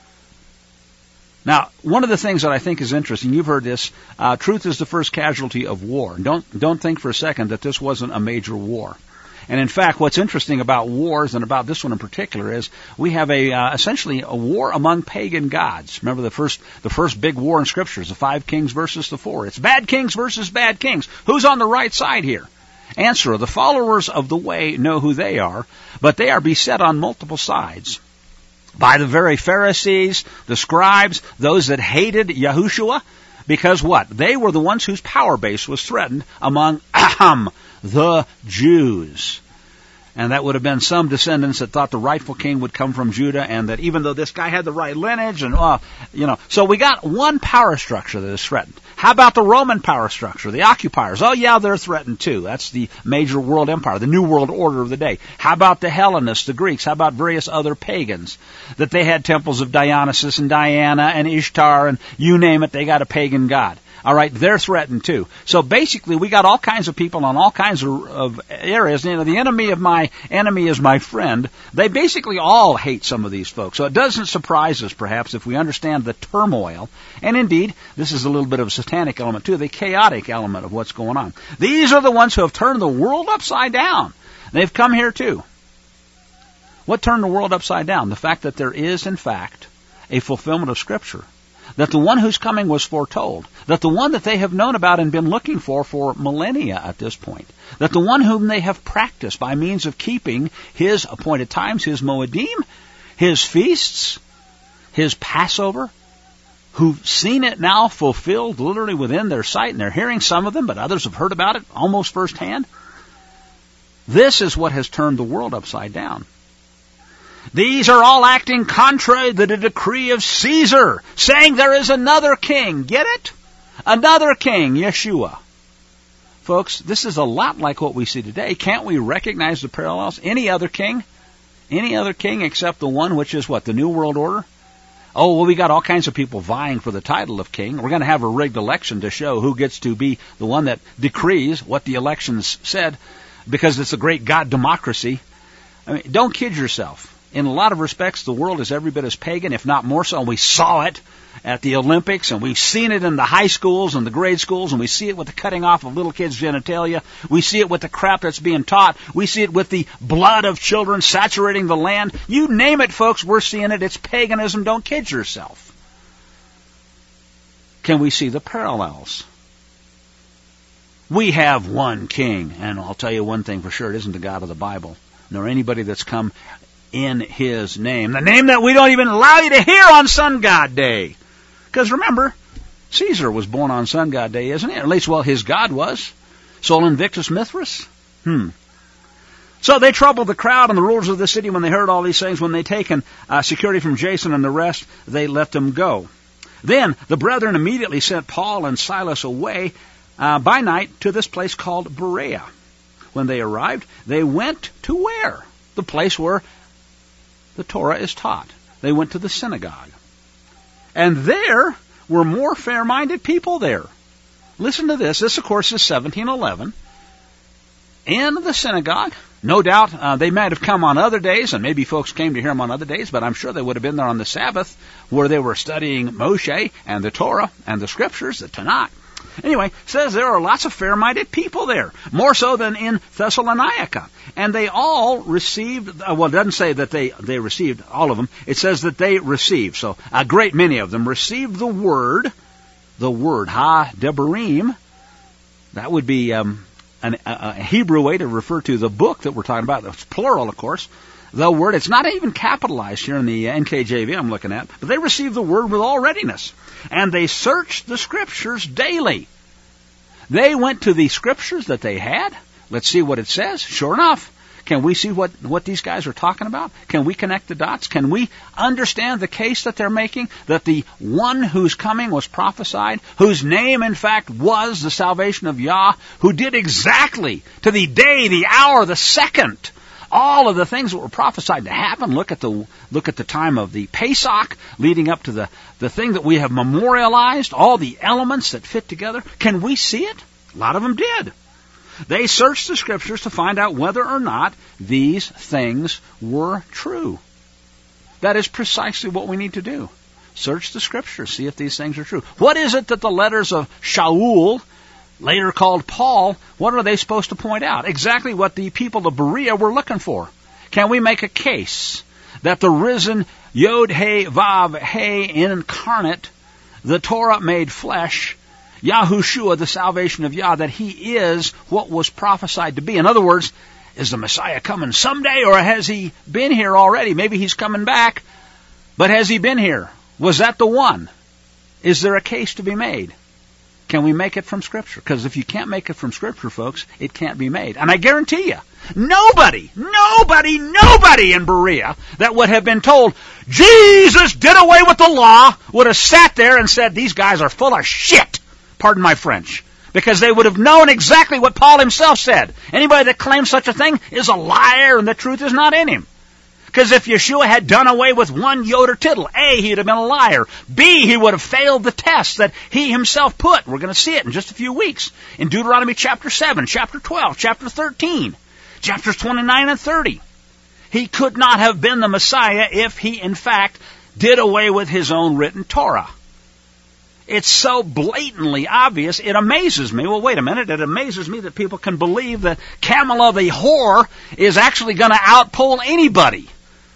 Now, one of the things that I think is interesting, you've heard this, uh, truth is the first casualty of war. Don't, don't think for a second that this wasn't a major war. And in fact, what's interesting about wars, and about this one in particular, is we have a uh, essentially a war among pagan gods. Remember the first the first big war in Scriptures, the five kings versus the four. It's bad kings versus bad kings. Who's on the right side here? Answer, the followers of the way know who they are, but they are beset on multiple sides by the very Pharisees, the scribes, those that hated Yahushua, because what? They were the ones whose power base was threatened among ahem, the Jews. And that would have been some descendants that thought the rightful king would come from Judah, and that even though this guy had the right lineage, and, uh, you know, so we got one power structure that is threatened. How about the Roman power structure, the occupiers? Oh yeah, they're threatened too. That's the major world empire, the new world order of the day. How about the Hellenists, the Greeks? How about various other pagans? That they had temples of Dionysus and Diana and Ishtar, and you name it, they got a pagan god. All right, they're threatened too. So basically, we got all kinds of people on all kinds of, of areas. You know, the enemy of my enemy is my friend. They basically all hate some of these folks. So it doesn't surprise us, perhaps, if we understand the turmoil. And indeed, this is a little bit of a satanic element too, the chaotic element of what's going on. These are the ones who have turned the world upside down. They've come here too. What turned the world upside down? The fact that there is, in fact, a fulfillment of Scripture. That the one who's coming was foretold. That the one that they have known about and been looking for for millennia at this point. That the one whom they have practiced by means of keeping his appointed times, his Moedim, his feasts, his Passover, who've seen it now fulfilled literally within their sight, and they're hearing some of them, but others have heard about it almost firsthand. This is what has turned the world upside down. These are all acting contrary to the decree of Caesar, saying there is another king. Get it? Another king, Yeshua. Folks, this is a lot like what we see today. Can't we recognize the parallels? Any other king? Any other king except the one which is what? The New World Order? Oh, well, we got all kinds of people vying for the title of king. We're going to have a rigged election to show who gets to be the one that decrees what the elections said, because it's a great God democracy. I mean, don't kid yourself. In a lot of respects, the world is every bit as pagan, if not more so. And we saw it at the Olympics, and we've seen it in the high schools and the grade schools, and we see it with the cutting off of little kids' genitalia. We see it with the crap that's being taught. We see it with the blood of children saturating the land. You name it, folks, we're seeing it. It's paganism. Don't kid yourself. Can we see the parallels? We have one king, and I'll tell you one thing for sure, it isn't the God of the Bible, nor anybody that's come in his name. The name that we don't even allow you to hear on Sun God Day. Because remember, Caesar was born on Sun God Day, isn't he? Or at least, well, his God was. Sol Invictus Mithras? Hmm. So they troubled the crowd and the rulers of the city when they heard all these things. When they taken uh, security from Jason and the rest, they let them go. Then the brethren immediately sent Paul and Silas away uh, by night to this place called Berea. When they arrived, they went to where? The place where the Torah is taught. They went to the synagogue. And there were more fair-minded people there. Listen to this. This, of course, is seventeen eleven. In the synagogue, no doubt uh, they might have come on other days, and maybe folks came to hear them on other days, but I'm sure they would have been there on the Sabbath, where they were studying Moshe and the Torah and the Scriptures, the Tanakh. Anyway, it says there are lots of fair-minded people there, more so than in Thessalonica. And they all received, well, it doesn't say that they, they received, all of them. It says that they received. So a great many of them received the word, the word, ha-debarim. That would be um, an, a, a Hebrew way to refer to the book that we're talking about. It's plural, of course. The word, it's not even capitalized here in the N K J V I'm looking at, but they received the word with all readiness. And they searched the Scriptures daily. They went to the Scriptures that they had. Let's see what it says. Sure enough, can we see what, what these guys are talking about? Can we connect the dots? Can we understand the case that they're making? That the one who's coming was prophesied, whose name, in fact, was the salvation of Yah, who did exactly to the day, the hour, the second, all of the things that were prophesied to happen. Look at the look at the time of the Pesach, leading up to the, the thing that we have memorialized, all the elements that fit together. Can we see it? A lot of them did. They searched the Scriptures to find out whether or not these things were true. That is precisely what we need to do. Search the Scriptures, see if these things are true. What is it that the letters of Shaul, later called Paul, what are they supposed to point out? Exactly what the people of Berea were looking for. Can we make a case that the risen Yod He Vav He incarnate, the Torah made flesh, Yahushua, the salvation of Yah, that he is what was prophesied to be? In other words, is the Messiah coming someday, or has he been here already? Maybe he's coming back, but has he been here? Was that the one? Is there a case to be made? Can we make it from Scripture? Because if you can't make it from Scripture, folks, it can't be made. And I guarantee you, nobody, nobody, nobody in Berea that would have been told, Jesus did away with the law, would have sat there and said, these guys are full of shit. Pardon my French. Because they would have known exactly what Paul himself said. Anybody that claims such a thing is a liar and the truth is not in him. Because if Yeshua had done away with one yod or tittle, A, he'd have been a liar. B, he would have failed the test that he himself put. We're going to see it in just a few weeks. In Deuteronomy chapter seven, chapter twelve, chapter thirteen, chapters twenty-nine and thirty. He could not have been the Messiah if he, in fact, did away with his own written Torah. It's so blatantly obvious, it amazes me. Well, wait a minute. It amazes me that people can believe that Kamala the whore is actually going to outpoll anybody.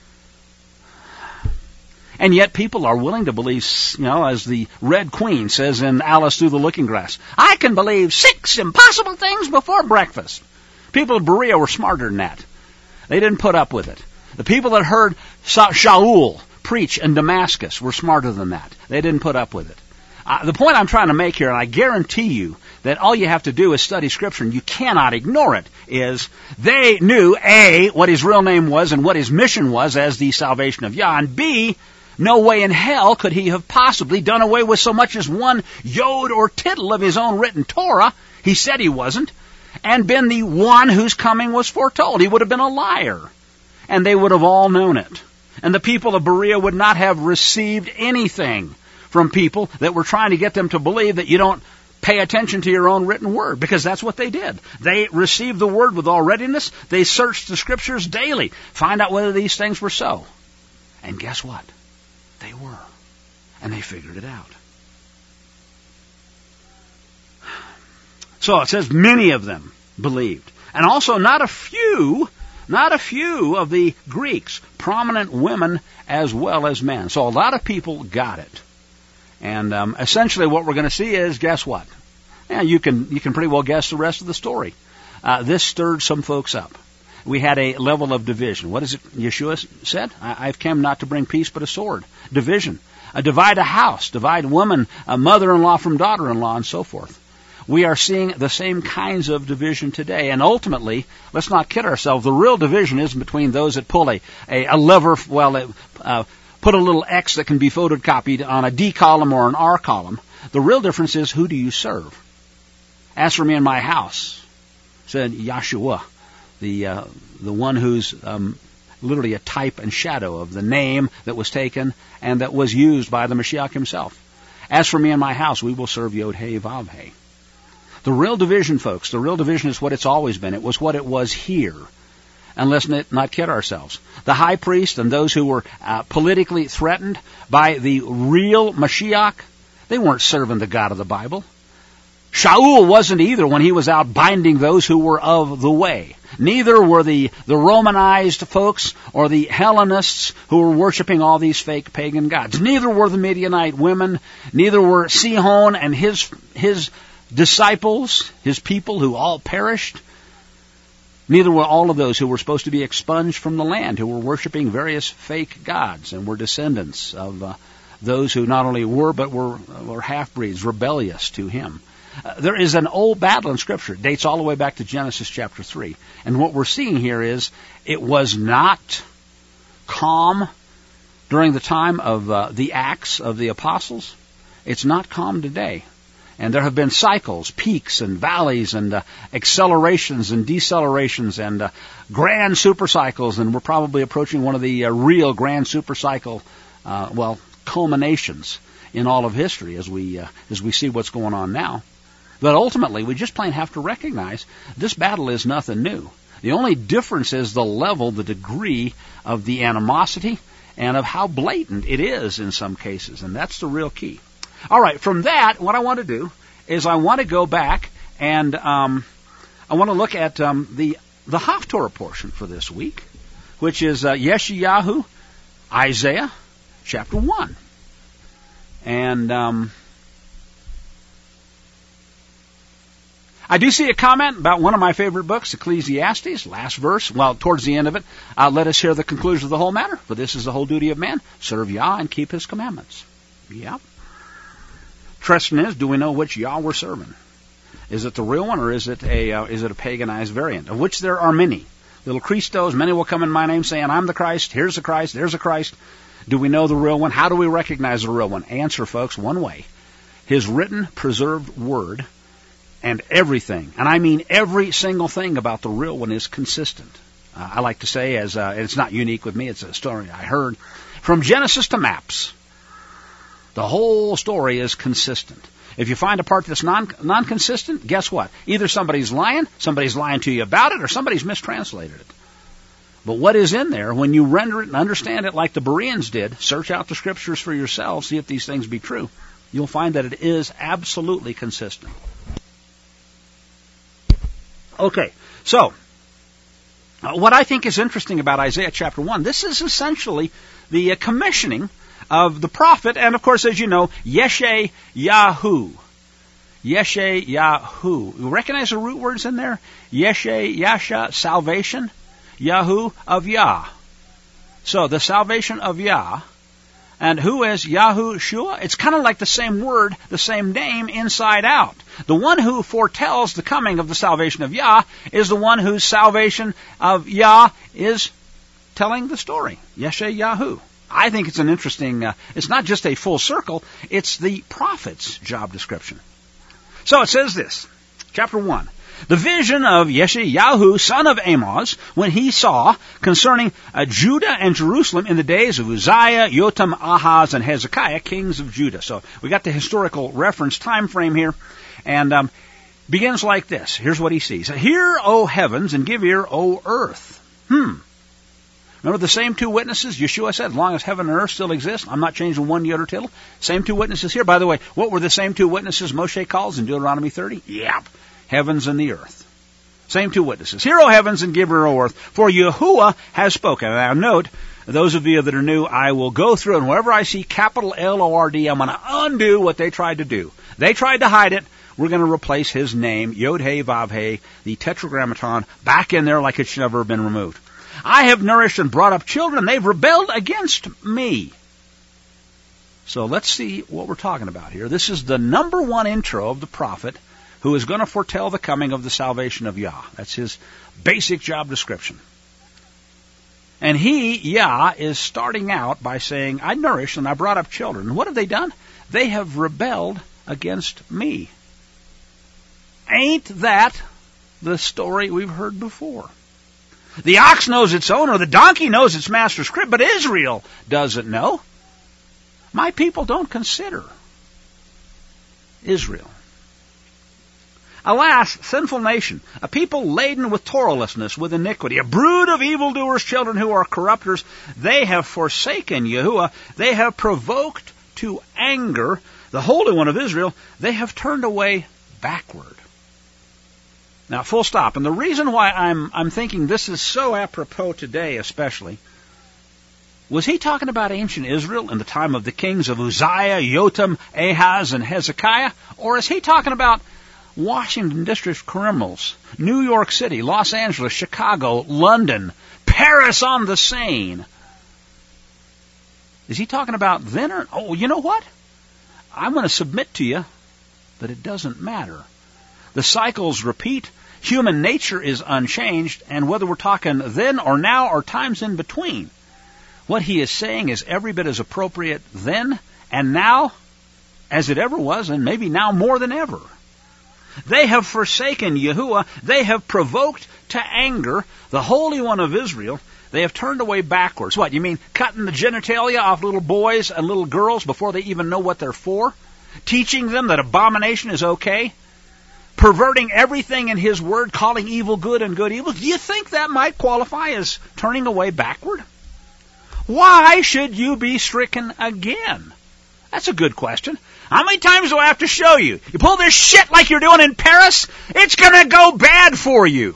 And yet people are willing to believe, you know, as the Red Queen says in Alice Through the Looking Glass, I can believe six impossible things before breakfast. People of Berea were smarter than that. They didn't put up with it. The people that heard Sa- Shaul preach in Damascus were smarter than that. They didn't put up with it. Uh, the point I'm trying to make here, and I guarantee you that all you have to do is study Scripture, and you cannot ignore it, is they knew, A, what his real name was and what his mission was as the salvation of Yah, and B, no way in hell could he have possibly done away with so much as one yod or tittle of his own written Torah. He said he wasn't. And been the one whose coming was foretold. He would have been a liar. And they would have all known it. And the people of Berea would not have received anything from people that were trying to get them to believe that you don't pay attention to your own written word. Because that's what they did. They received the word with all readiness. They searched the Scriptures daily. Find out whether these things were so. And guess what? They were. And they figured it out. So it says many of them believed. And also not a few, not a few of the Greeks, prominent women as well as men. So a lot of people got it. And um, essentially what we're going to see is, guess what? Yeah, you can you can pretty well guess the rest of the story. Uh, this stirred some folks up. We had a level of division. What is it Yeshua said? I, I've come not to bring peace but a sword. Division. Uh, divide a house. Divide woman, a mother-in-law from daughter-in-law, and so forth. We are seeing the same kinds of division today. And ultimately, let's not kid ourselves, the real division isn't between those that pull a, a, a lever, well, uh, put a little X that can be photocopied on a D column or an R column. The real difference is, who do you serve? As for me and my house, said Yeshua, the uh, the one who's um, literally a type and shadow of the name that was taken and that was used by the Mashiach himself. As for me and my house, we will serve Yod-Heh Vav-Heh. The real division, folks, the real division is what it's always been. It was what it was here. And let's not kid ourselves. The high priest and those who were uh, politically threatened by the real Mashiach, they weren't serving the God of the Bible. Shaul wasn't either when he was out binding those who were of the way. Neither were the, the Romanized folks or the Hellenists who were worshiping all these fake pagan gods. Neither were the Midianite women. Neither were Sihon and his his disciples, his people who all perished. Neither were all of those who were supposed to be expunged from the land, who were worshiping various fake gods and were descendants of uh, those who not only were but were, were half-breeds, rebellious to him. Uh, there is an old battle in Scripture. It dates all the way back to Genesis chapter three. And what we're seeing here is it was not calm during the time of uh, the Acts of the Apostles. It's not calm today. And there have been cycles, peaks and valleys and uh, accelerations and decelerations and uh, grand supercycles. And we're probably approaching one of the uh, real grand supercycle, uh, well, culminations in all of history as we uh, as we see what's going on now. But ultimately, we just plain have to recognize this battle is nothing new. The only difference is the level, the degree of the animosity and of how blatant it is in some cases. And that's the real key. All right, from that, what I want to do is I want to go back and um, I want to look at um, the the Haftorah portion for this week, which is uh, Yeshayahu, Isaiah, chapter one. And um, I do see a comment about one of my favorite books, Ecclesiastes, last verse. Well, towards the end of it, uh, let us hear the conclusion of the whole matter. For this is the whole duty of man, serve Yah and keep his commandments. Yeah. Question is, do we know which Yah we're serving? Is it the real one, or is it a uh, is it a paganized variant, of which there are many? Little Christos, many will come in my name saying, I'm the Christ, here's the Christ, there's the Christ. Do we know the real one? How do we recognize the real one? Answer, folks, one way. His written, preserved word, and everything, and I mean every single thing about the real one, is consistent. Uh, I like to say, as uh, and it's not unique with me, it's a story I heard, from Genesis to Maps, the whole story is consistent. If you find a part that's non, non-consistent, guess what? Either somebody's lying, somebody's lying to you about it, or somebody's mistranslated it. But what is in there, when you render it and understand it like the Bereans did, search out the Scriptures for yourselves, see if these things be true, you'll find that it is absolutely consistent. Okay, so, uh, what I think is interesting about Isaiah chapter one, this is essentially the uh, commissioning of the prophet, and of course, as you know, Yeshayahu. Yeshayahu. You recognize the root words in there? Yeshe, Yasha, salvation. Yahu, of Yah. So, the salvation of Yah. And who is Yahushua? It's kind of like the same word, the same name, inside out. The one who foretells the coming of the salvation of Yah is the one whose salvation of Yah is telling the story. Yeshayahu. I think it's an interesting, uh, it's not just a full circle, it's the prophet's job description. So it says this, chapter one. The vision of Yeshayahu, son of Amos, when he saw concerning uh, Judah and Jerusalem in the days of Uzziah, Jotham, Ahaz, and Hezekiah, kings of Judah. So we got the historical reference time frame here, and um, begins like this. Here's what he sees. Hear, O heavens, and give ear, O earth. Hmm. Remember the same two witnesses? Yeshua said, as long as heaven and earth still exist, I'm not changing one jot or tittle. Same two witnesses here. By the way, what were the same two witnesses Moshe calls in Deuteronomy thirty? Yep. Heavens and the earth. Same two witnesses. Hear, O heavens, and give ear, O earth, for Yahuwah has spoken. Now note, those of you that are new, I will go through, and wherever I see capital L O R D, I'm going to undo what they tried to do. They tried to hide it. We're going to replace his name, Yod-He, Vav-He, the Tetragrammaton, back in there like it should never have been removed. I have nourished and brought up children. They've rebelled against me. So let's see what we're talking about here. This is the number one intro of the prophet who is going to foretell the coming of the salvation of Yah. That's his basic job description. And he, Yah, is starting out by saying, I nourished and I brought up children. And what have they done? They have rebelled against me. Ain't that the story we've heard before? The ox knows its owner, the donkey knows its master's crib, but Israel doesn't know. My people don't consider Israel. Alas, sinful nation, a people laden with Torahlessness, with iniquity, a brood of evildoers, children who are corrupters, they have forsaken Yahuwah, they have provoked to anger the Holy One of Israel, they have turned away backward. Now, full stop. And the reason why I'm I'm thinking this is so apropos today especially, was he talking about ancient Israel in the time of the kings of Uzziah, Jotham, Ahaz, and Hezekiah? Or is he talking about Washington District criminals, New York City, Los Angeles, Chicago, London, Paris on the Seine? Is he talking about then or... Oh, you know what? I'm going to submit to you that it doesn't matter. The cycles repeat. Human nature is unchanged, and whether we're talking then or now or times in between, what he is saying is every bit as appropriate then and now as it ever was, and maybe now more than ever. They have forsaken Yahuwah. They have provoked to anger the Holy One of Israel. They have turned away backwards. What, you mean cutting the genitalia off little boys and little girls before they even know what they're for? Teaching them that abomination is okay? Perverting everything in His Word, calling evil good and good evil? Do you think that might qualify as turning away backward? Why should you be stricken again? That's a good question. How many times do I have to show you? You pull this shit like you're doing in Paris, it's going to go bad for you.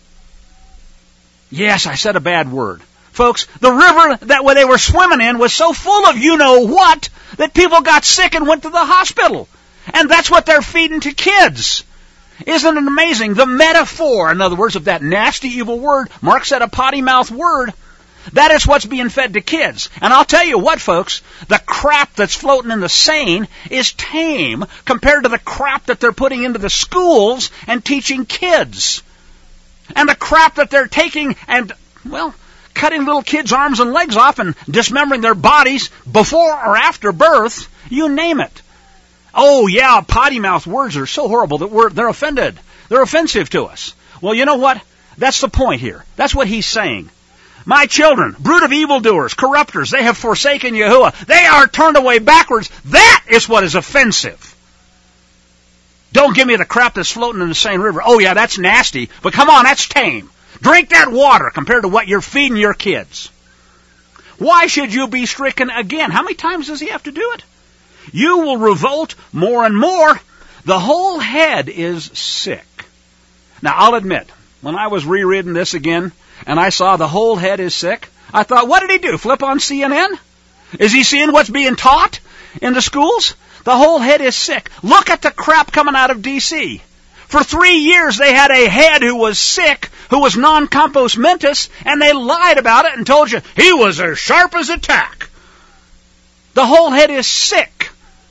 Yes, I said a bad word. Folks, the river that they were swimming in was so full of you-know-what that people got sick and went to the hospital. And that's what they're feeding to kids. Isn't it amazing? The metaphor, in other words, of that nasty evil word, Mark said a potty-mouthed word, That is what's being fed to kids. And I'll tell you what, folks, the crap that's floating in the Seine is tame compared to the crap that they're putting into the schools and teaching kids. And the crap that they're taking and, well, cutting little kids' arms and legs off and dismembering their bodies before or after birth, you name it. Oh, yeah, potty-mouth words are so horrible that we're, they're offended. They're offensive to us. Well, you know what? That's the point here. That's what he's saying. My children, brood of evildoers, corrupters, they have forsaken Yahuwah. They are turned away backwards. That is what is offensive. Don't give me the crap that's floating in the Seine River. Oh, yeah, that's nasty. But come on, that's tame. Drink that water compared to what you're feeding your kids. Why should you be stricken again? How many times does he have to do it? You will revolt more and more. The whole head is sick. Now, I'll admit, when I was rereading this again, and I saw the whole head is sick, I thought, what did he do? Flip on C N N? Is he seeing what's being taught in the schools? The whole head is sick. Look at the crap coming out of D C For three years they had a head who was sick, who was non-compos mentis, and they lied about it and told you he was as sharp as a tack. The whole head is sick.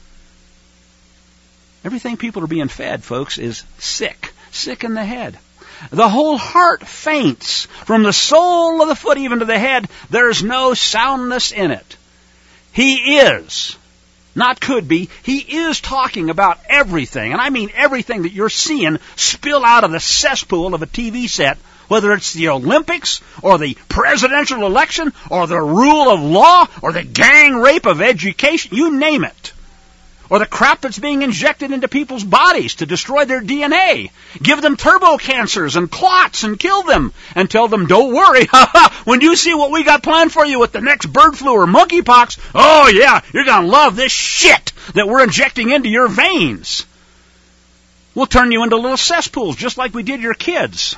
Everything people are being fed, folks, is sick. Sick in the head. The whole heart faints. From the sole of the foot even to the head, there's no soundness in it. He is, not could be, he is talking about everything, and I mean everything that you're seeing spill out of the cesspool of a T V set, whether it's the Olympics, or the presidential election, or the rule of law, or the gang rape of education, you name it. Or the crap that's being injected into people's bodies to destroy their D N A. Give them turbo cancers and clots and kill them. And tell them, don't worry, when you see what we got planned for you with the next bird flu or monkeypox, oh yeah, you're going to love this shit that we're injecting into your veins. We'll turn you into little cesspools just like we did your kids.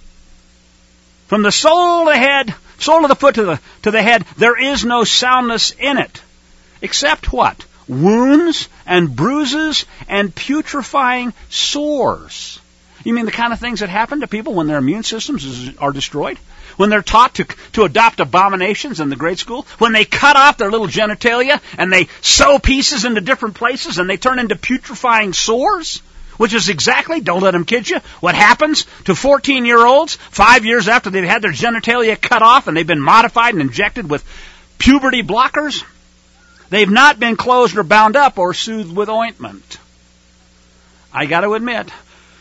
From the sole of the head, sole of the foot to the, to the head, there is no soundness in it. Except what? Wounds and bruises and putrefying sores. You mean the kind of things that happen to people when their immune systems is, are destroyed? When they're taught to, to adopt abominations in the grade school? When they cut off their little genitalia and they sew pieces into different places and they turn into putrefying sores? Which is exactly, don't let them kid you, what happens to fourteen-year-olds five years after they've had their genitalia cut off and they've been modified and injected with puberty blockers. They've not been closed or bound up or soothed with ointment. I got to admit,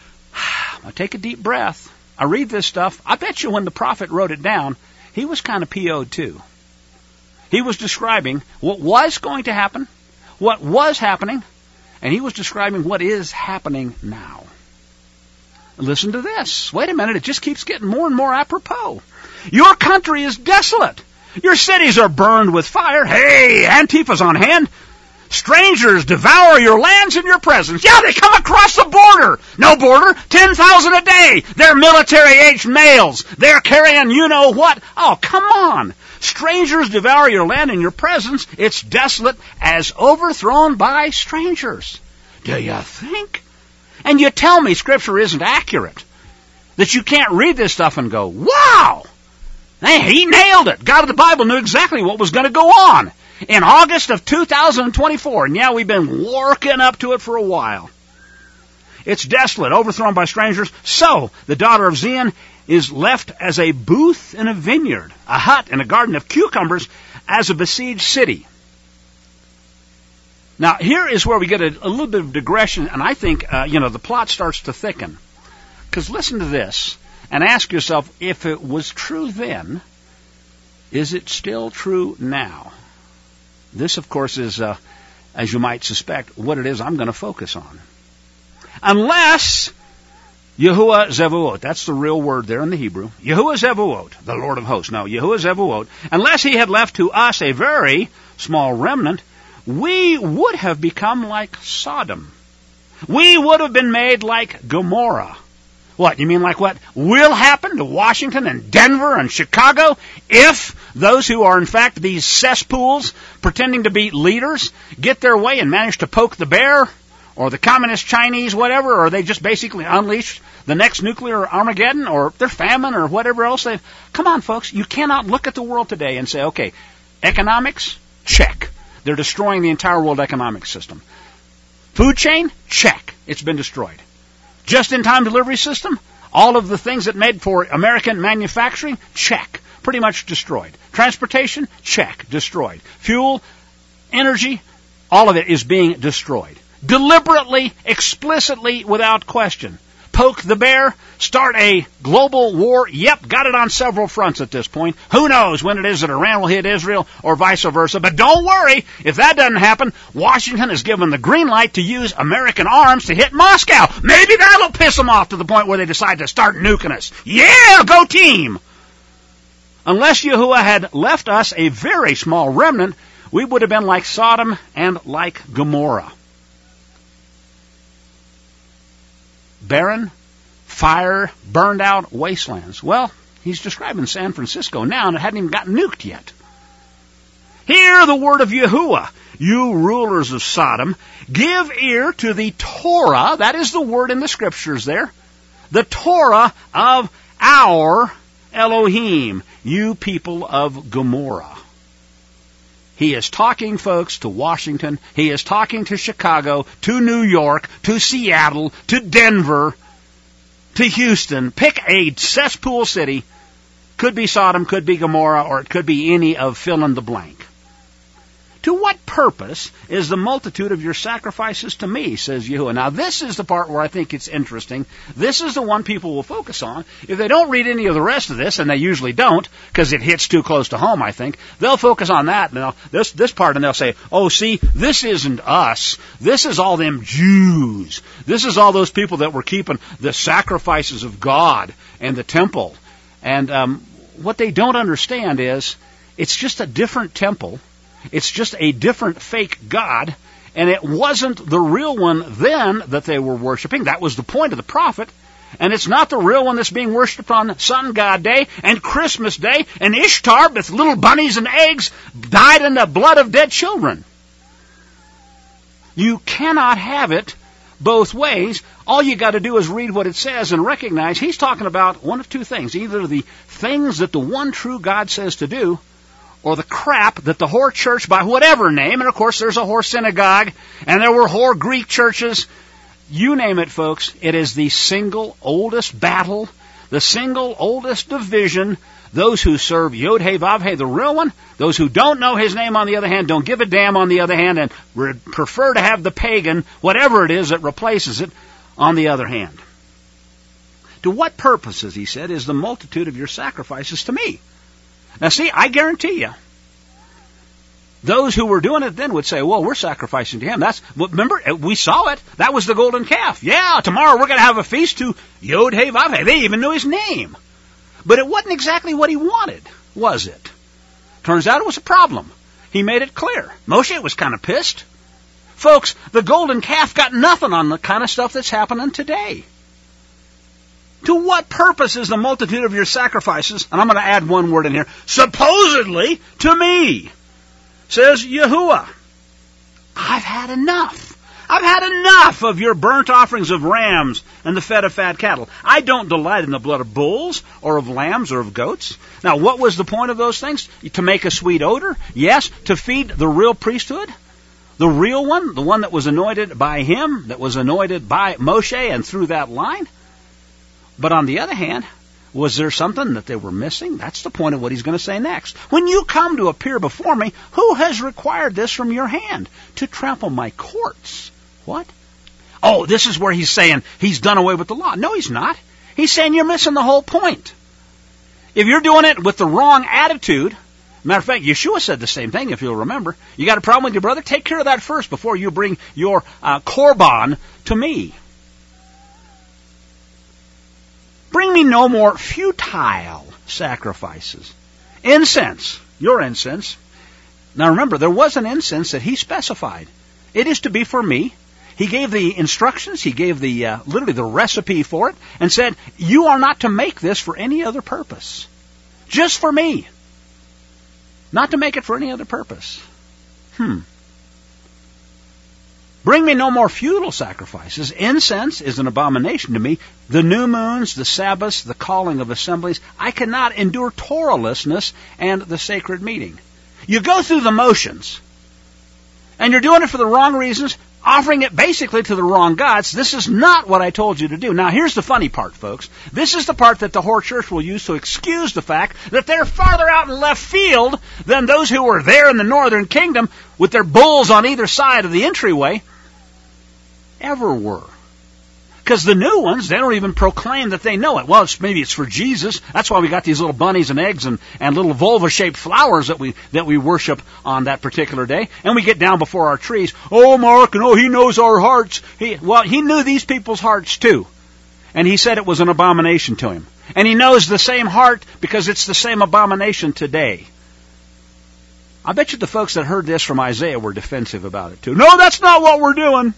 I take a deep breath. I read this stuff. I bet you when the prophet wrote it down, he was kind of P O'd too. He was describing what was going to happen, what was happening, and he was describing what is happening now. Listen to this. Wait a minute, it just keeps getting more and more apropos. Your country is desolate. Your cities are burned with fire. Hey, Antifa's on hand. Strangers devour your lands in your presence. Yeah, they come across the border. No border, ten thousand a day. They're military-aged males. They're carrying you-know-what. Oh, come on. Strangers devour your land in your presence. It's desolate as overthrown by strangers. Do you think? And you tell me Scripture isn't accurate. That you can't read this stuff and go, wow! Hey, he nailed it. God of the Bible knew exactly what was going to go on in August of two thousand twenty-four. And yeah, we've been working up to it for a while. It's desolate, overthrown by strangers. So, the daughter of Zion is left as a booth in a vineyard, a hut in a garden of cucumbers, as a besieged city. Now, here is where we get a, a little bit of digression, and I think, uh, you know, the plot starts to thicken. Because listen to this. And ask yourself, if it was true then, is it still true now? This, of course, is, uh, as you might suspect, what it is I'm going to focus on. Unless Yahuwah Zevuot, that's the real word there in the Hebrew, Yahuwah Zevuot, the Lord of hosts. No, Yahuwah Zevuot, unless he had left to us a very small remnant, we would have become like Sodom. We would have been made like Gomorrah. What, you mean like what will happen to Washington and Denver and Chicago if those who are in fact these cesspools pretending to be leaders get their way and manage to poke the bear or the communist Chinese, whatever, or they just basically unleash the next nuclear Armageddon, or their famine, or whatever else they... Come on, folks, you cannot look at the world today and say, okay, economics, check. They're destroying the entire world economic system. Food chain, check. It's been destroyed. Just-in-time delivery system, all of the things that made for American manufacturing, check. Pretty much destroyed. Transportation, check. Destroyed. Fuel, energy, all of it is being destroyed. Deliberately, explicitly, without question. Poke the bear, start a global war. Yep, got it on several fronts at this point. Who knows when it is that Iran will hit Israel or vice versa. But don't worry, if that doesn't happen, Washington is given the green light to use American arms to hit Moscow. Maybe that'll piss them off to the point where they decide to start nuking us. Yeah, go team! Unless Yahuwah had left us a very small remnant, we would have been like Sodom and like Gomorrah. Barren, fire, burned out wastelands. Well, he's describing San Francisco now, and it hadn't even gotten nuked yet. Hear the word of Yahuwah, you rulers of Sodom. Give ear to the Torah, that is the word in the scriptures there, the Torah of our Elohim, you people of Gomorrah. He is talking, folks, to Washington. He is talking to Chicago, to New York, to Seattle, to Denver, to Houston. Pick a cesspool city. Could be Sodom, could be Gomorrah, or it could be any of fill in the blank. To what purpose is the multitude of your sacrifices to me, says Yahuwah. Now, this is the part where I think it's interesting. This is the one people will focus on. If they don't read any of the rest of this, and they usually don't, because it hits too close to home, I think, they'll focus on that, and they'll, this, this part, and they'll say, oh, see, this isn't us. This is all them Jews. This is all those people that were keeping the sacrifices of God and the temple. And um, what they don't understand is it's just a different temple. It's just a different fake God, and it wasn't the real one then that they were worshiping. That was the point of the prophet. And it's not the real one that's being worshipped on Sun God Day and Christmas Day and Ishtar with little bunnies and eggs dyed in the blood of dead children. You cannot have it both ways. All you got to do is read what it says and recognize he's talking about one of two things. Either the things that the one true God says to do, or the crap that the whore church, by whatever name, and of course there's a whore synagogue, and there were whore Greek churches, you name it, folks, it is the single oldest battle, the single oldest division. Those who serve Yod-Heh-Vav-Heh, the real one, those who don't know his name on the other hand, don't give a damn on the other hand, and re- prefer to have the pagan, whatever it is that replaces it, on the other hand. To what purposes, he said, is the multitude of your sacrifices to me? Now see, I guarantee you, those who were doing it then would say, well, we're sacrificing to him. That's, remember, we saw it. That was the golden calf. Yeah, tomorrow we're going to have a feast to Yod-Heh-Vav-Heh. They even knew his name. But it wasn't exactly what he wanted, was it? Turns out it was a problem. He made it clear. Moshe was kind of pissed. Folks, the golden calf got nothing on the kind of stuff that's happening today. To what purpose is the multitude of your sacrifices, and I'm going to add one word in here, supposedly to me, says Yahuwah. I've had enough. I've had enough of your burnt offerings of rams and the fed of fat cattle. I don't delight in the blood of bulls or of lambs or of goats. Now, what was the point of those things? To make a sweet odor? Yes. To feed the real priesthood? The real one? The one that was anointed by him, that was anointed by Moshe and through that line? But on the other hand, was there something that they were missing? That's the point of what he's going to say next. When you come to appear before me, who has required this from your hand? To trample my courts. What? Oh, this is where he's saying he's done away with the law. No, he's not. He's saying you're missing the whole point. If you're doing it with the wrong attitude, matter of fact, Yeshua said the same thing, if you'll remember. You got a problem with your brother? Take care of that first before you bring your uh, korban to me. Bring me no more futile sacrifices. Incense, your incense. Now remember, there was an incense that he specified. It is to be for me. He gave the instructions, he gave the uh, literally the recipe for it, and said, you are not to make this for any other purpose. Just for me. Not to make it for any other purpose. Hmm. Bring me no more futile sacrifices. Incense is an abomination to me. The new moons, the Sabbaths, the calling of assemblies. I cannot endure Torahlessness and the sacred meeting. You go through the motions, and you're doing it for the wrong reasons, offering it basically to the wrong gods. This is not what I told you to do. Now, here's the funny part, folks. This is the part that the whore church will use to excuse the fact that they're farther out in left field than those who were there in the northern kingdom with their bulls on either side of the entryway ever were. Because the new ones, they don't even proclaim that they know it. Well, it's, maybe it's for Jesus. That's why we got these little bunnies and eggs and, and little vulva-shaped flowers that we that we worship on that particular day. And we get down before our trees. Oh, Mark, no, he knows our hearts. He, well, he knew these people's hearts too. And he said it was an abomination to him. And he knows the same heart because it's the same abomination today. I bet you the folks that heard this from Isaiah were defensive about it too. No, that's not what we're doing.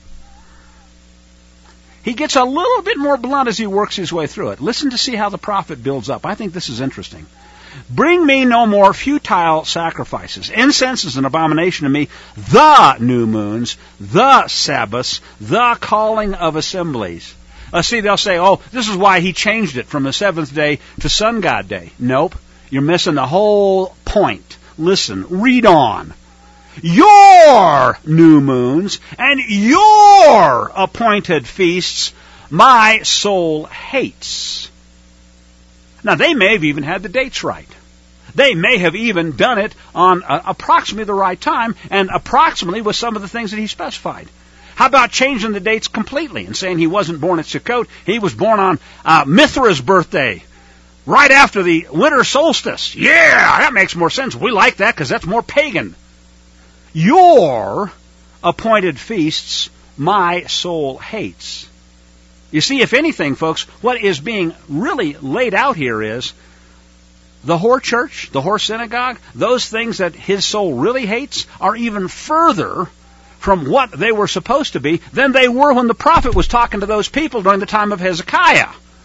He gets a little bit more blunt as he works his way through it. Listen to see how the prophet builds up. I think this is interesting. Bring me no more futile sacrifices. Incense is an abomination to me. The new moons, the Sabbaths, the calling of assemblies. Uh, see, they'll say, oh, this is why he changed it from the seventh day to sun god day. Nope. You're missing the whole point. Listen, read on. Your new moons and your appointed feasts my soul hates. Now, they may have even had the dates right. They may have even done it on uh, approximately the right time and approximately with some of the things that he specified. How about changing the dates completely and saying he wasn't born at Sukkot, he was born on uh, Mithra's birthday, right after the winter solstice? Yeah, that makes more sense. We like that because that's more pagan. Your appointed feasts my soul hates. You see, if anything, folks, what is being really laid out here is the whore church, the whore synagogue, those things that his soul really hates are even further from what they were supposed to be than they were when the prophet was talking to those people during the time of Hezekiah.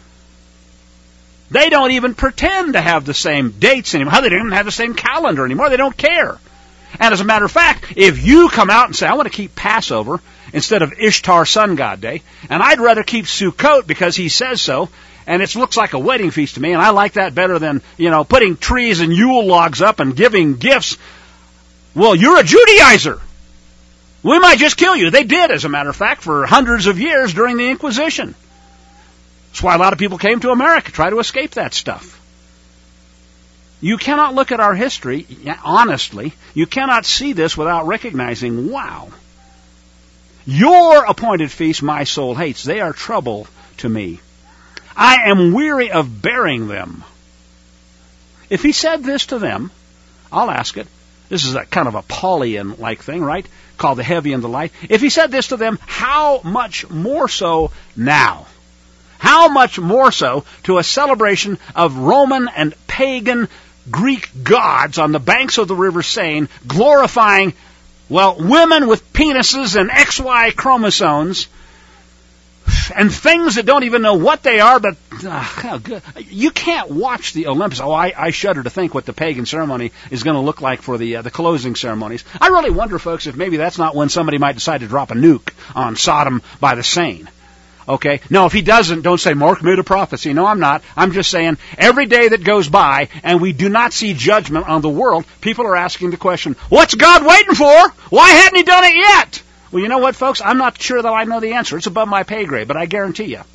They don't even pretend to have the same dates anymore. They don't even have the same calendar anymore. They don't care. And as a matter of fact, if you come out and say, I want to keep Passover instead of Ishtar Sun God Day, and I'd rather keep Sukkot because he says so, and it looks like a wedding feast to me, and I like that better than, you know, putting trees and Yule logs up and giving gifts, well, you're a Judaizer. We might just kill you. They did, as a matter of fact, for hundreds of years during the Inquisition. That's why a lot of people came to America, try to escape that stuff. You cannot look at our history, honestly, you cannot see this without recognizing, wow, your appointed feasts my soul hates. They are trouble to me. I am weary of bearing them. If he said this to them, I'll ask it. This is a kind of a Paulian-like thing, right? Called the heavy and the light. If he said this to them, how much more so now? How much more so to a celebration of Roman and pagan Greek gods on the banks of the River Seine, glorifying, well, women with penises and X Y chromosomes, and things that don't even know what they are, but uh, you can't watch the Olympics. Oh, I, I shudder to think what the pagan ceremony is going to look like for the uh, the closing ceremonies. I really wonder, folks, if maybe that's not when somebody might decide to drop a nuke on Sodom by the Seine. Okay? No, if he doesn't, don't say, Mark made a prophecy. No, I'm not. I'm just saying, every day that goes by and we do not see judgment on the world, people are asking the question, what's God waiting for? Why hadn't he done it yet? Well, you know what, folks? I'm not sure that I know the answer. It's above my pay grade, but I guarantee you,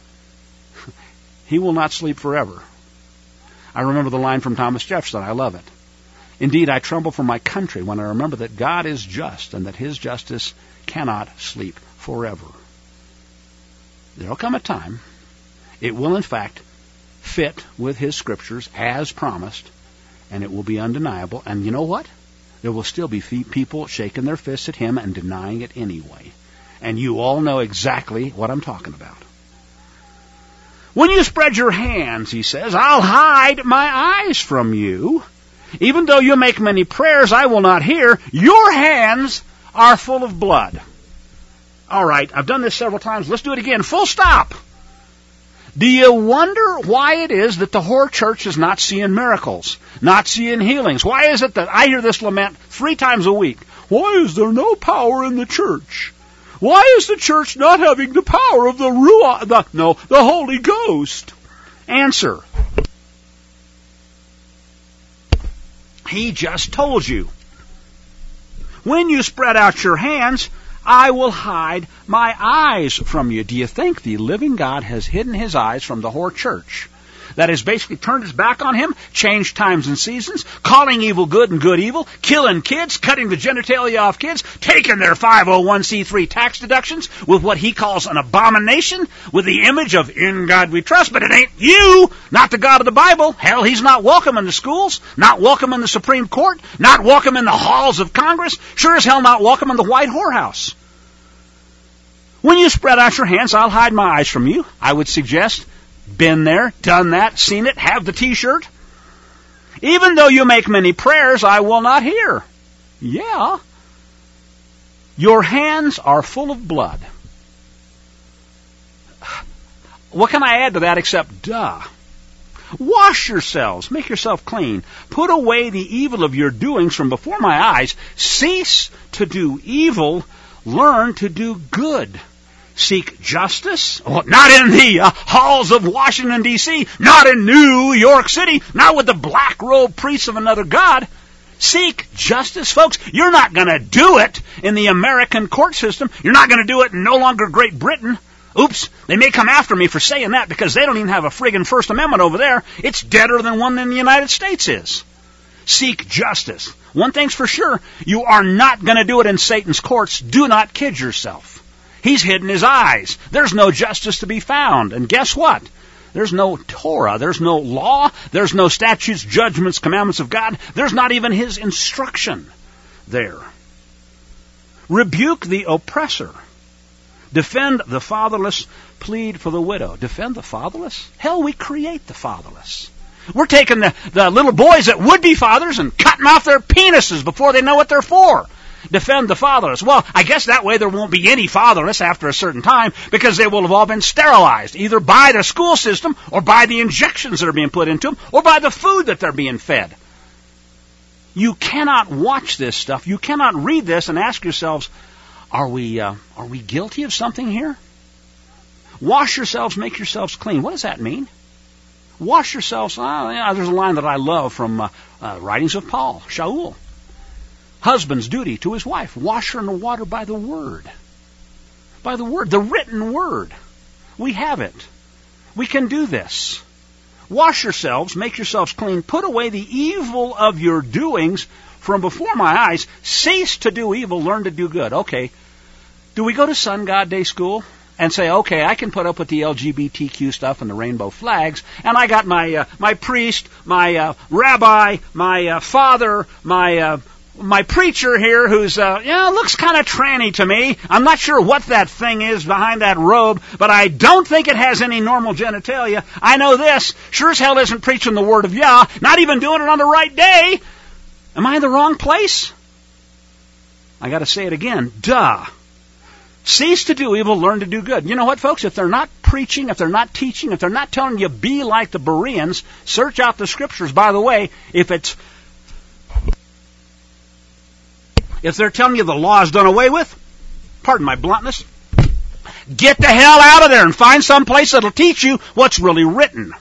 he will not sleep forever. I remember the line from Thomas Jefferson. I love it. Indeed, I tremble for my country when I remember that God is just and that his justice cannot sleep forever. There will come a time, it will in fact fit with his scriptures as promised, and it will be undeniable. And you know what? There will still be people shaking their fists at him and denying it anyway. And you all know exactly what I'm talking about. When you spread your hands, he says, I'll hide my eyes from you. Even though you make many prayers, I will not hear. Your hands are full of blood. All right, I've done this several times. Let's do it again. Full stop. Do you wonder why it is that the whore church is not seeing miracles, not seeing healings? Why is it that I hear this lament three times a week? Why is there no power in the church? Why is the church not having the power of the Ruach, the, no, the Holy Ghost? Answer. He just told you. When you spread out your hands, I will hide my eyes from you. Do you think the living God has hidden his eyes from the whore church? That has basically turned his back on him, changed times and seasons, calling evil good and good evil, killing kids, cutting the genitalia off kids, taking their five oh one c three tax deductions with what he calls an abomination, with the image of in God we trust, but it ain't you, not the God of the Bible. Hell, he's not welcome in the schools, not welcome in the Supreme Court, not welcome in the halls of Congress, sure as hell not welcome in the White Whorehouse. When you spread out your hands, I'll hide my eyes from you. I would suggest, been there, done that, seen it, have the t-shirt. Even though you make many prayers, I will not hear. Yeah. Your hands are full of blood. What can I add to that except duh? Wash yourselves, make yourself clean. Put away the evil of your doings from before my eyes. Cease to do evil. Learn to do good. Seek justice, well, not in the uh, halls of Washington, D C, not in New York City, not with the black-robed priests of another god. Seek justice, folks. You're not going to do it in the American court system. You're not going to do it in no longer Great Britain. Oops, they may come after me for saying that because they don't even have a friggin' First Amendment over there. It's deader than one in the United States is. Seek justice. One thing's for sure, you are not going to do it in Satan's courts. Do not kid yourself. He's hidden his eyes. There's no justice to be found. And guess what? There's no Torah. There's no law. There's no statutes, judgments, commandments of God. There's not even his instruction there. Rebuke the oppressor. Defend the fatherless. Plead for the widow. Defend the fatherless? Hell, we create the fatherless. We're taking the, the little boys that would be fathers and cutting off their penises before they know what they're for. Defend the fatherless. Well, I guess that way there won't be any fatherless after a certain time because they will have all been sterilized, either by the school system or by the injections that are being put into them or by the food that they're being fed. You cannot watch this stuff. You cannot read this and ask yourselves, are we, uh, are we guilty of something here? Wash yourselves, make yourselves clean. What does that mean? Wash yourselves. Oh, yeah, there's a line that I love from uh, uh, writings of Paul, Shaul. Husband's duty to his wife. Wash her in the water by the word. By the word. The written word. We have it. We can do this. Wash yourselves, make yourselves clean, put away the evil of your doings from before my eyes. Cease to do evil, learn to do good. Okay. Do we go to Sun God Day School and say, okay, I can put up with the L G B T Q stuff and the rainbow flags, and I got my uh, my priest, my uh, rabbi, my uh, father, my uh, my preacher here who's, uh, yeah, looks kind of tranny to me. I'm not sure what that thing is behind that robe, but I don't think it has any normal genitalia. I know this. Sure as hell isn't preaching the word of Yah, not even doing it on the right day. Am I in the wrong place? I got to say it again. Duh. Cease to do evil, learn to do good. You know what, folks? If they're not preaching, if they're not teaching, if they're not telling you be like the Bereans, search out the scriptures. By the way, if it's If they're telling you the law is done away with, pardon my bluntness, get the hell out of there and find some place that'll teach you what's really written.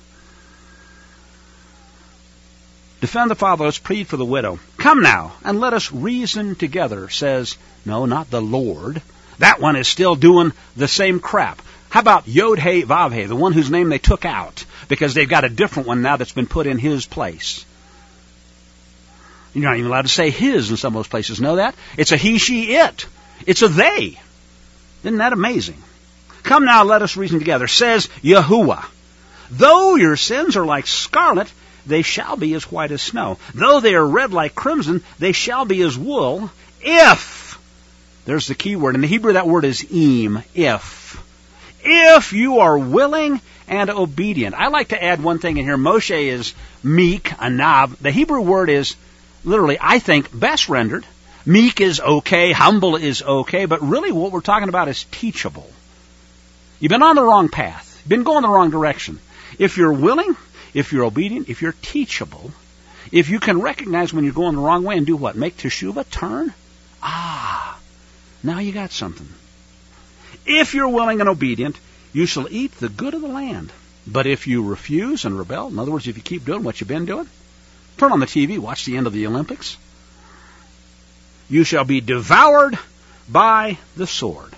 Defend the fatherless, plead for the widow. Come now, and let us reason together, says, no, not the Lord. That one is still doing the same crap. How about Yod-Heh Vav-Heh, the one whose name they took out, because they've got a different one now that's been put in his place. You're not even allowed to say his in some of those places. Know that? It's a he, she, it. It's a they. Isn't that amazing? Come now, let us reason together. Says Yahuwah, though your sins are like scarlet, they shall be as white as snow. Though they are red like crimson, they shall be as wool. If, there's the key word. In the Hebrew, that word is im, if. If you are willing and obedient. I like to add one thing in here. Moshe is meek, anab. The Hebrew word is literally, I think, best rendered. Meek is okay, humble is okay, but really what we're talking about is teachable. You've been on the wrong path. You've been going the wrong direction. If you're willing, if you're obedient, if you're teachable, if you can recognize when you're going the wrong way and do what? Make teshuvah, turn? Ah, now you got something. If you're willing and obedient, you shall eat the good of the land. But if you refuse and rebel, in other words, if you keep doing what you've been doing, turn on the T V, watch the end of the Olympics, you shall be devoured by the sword.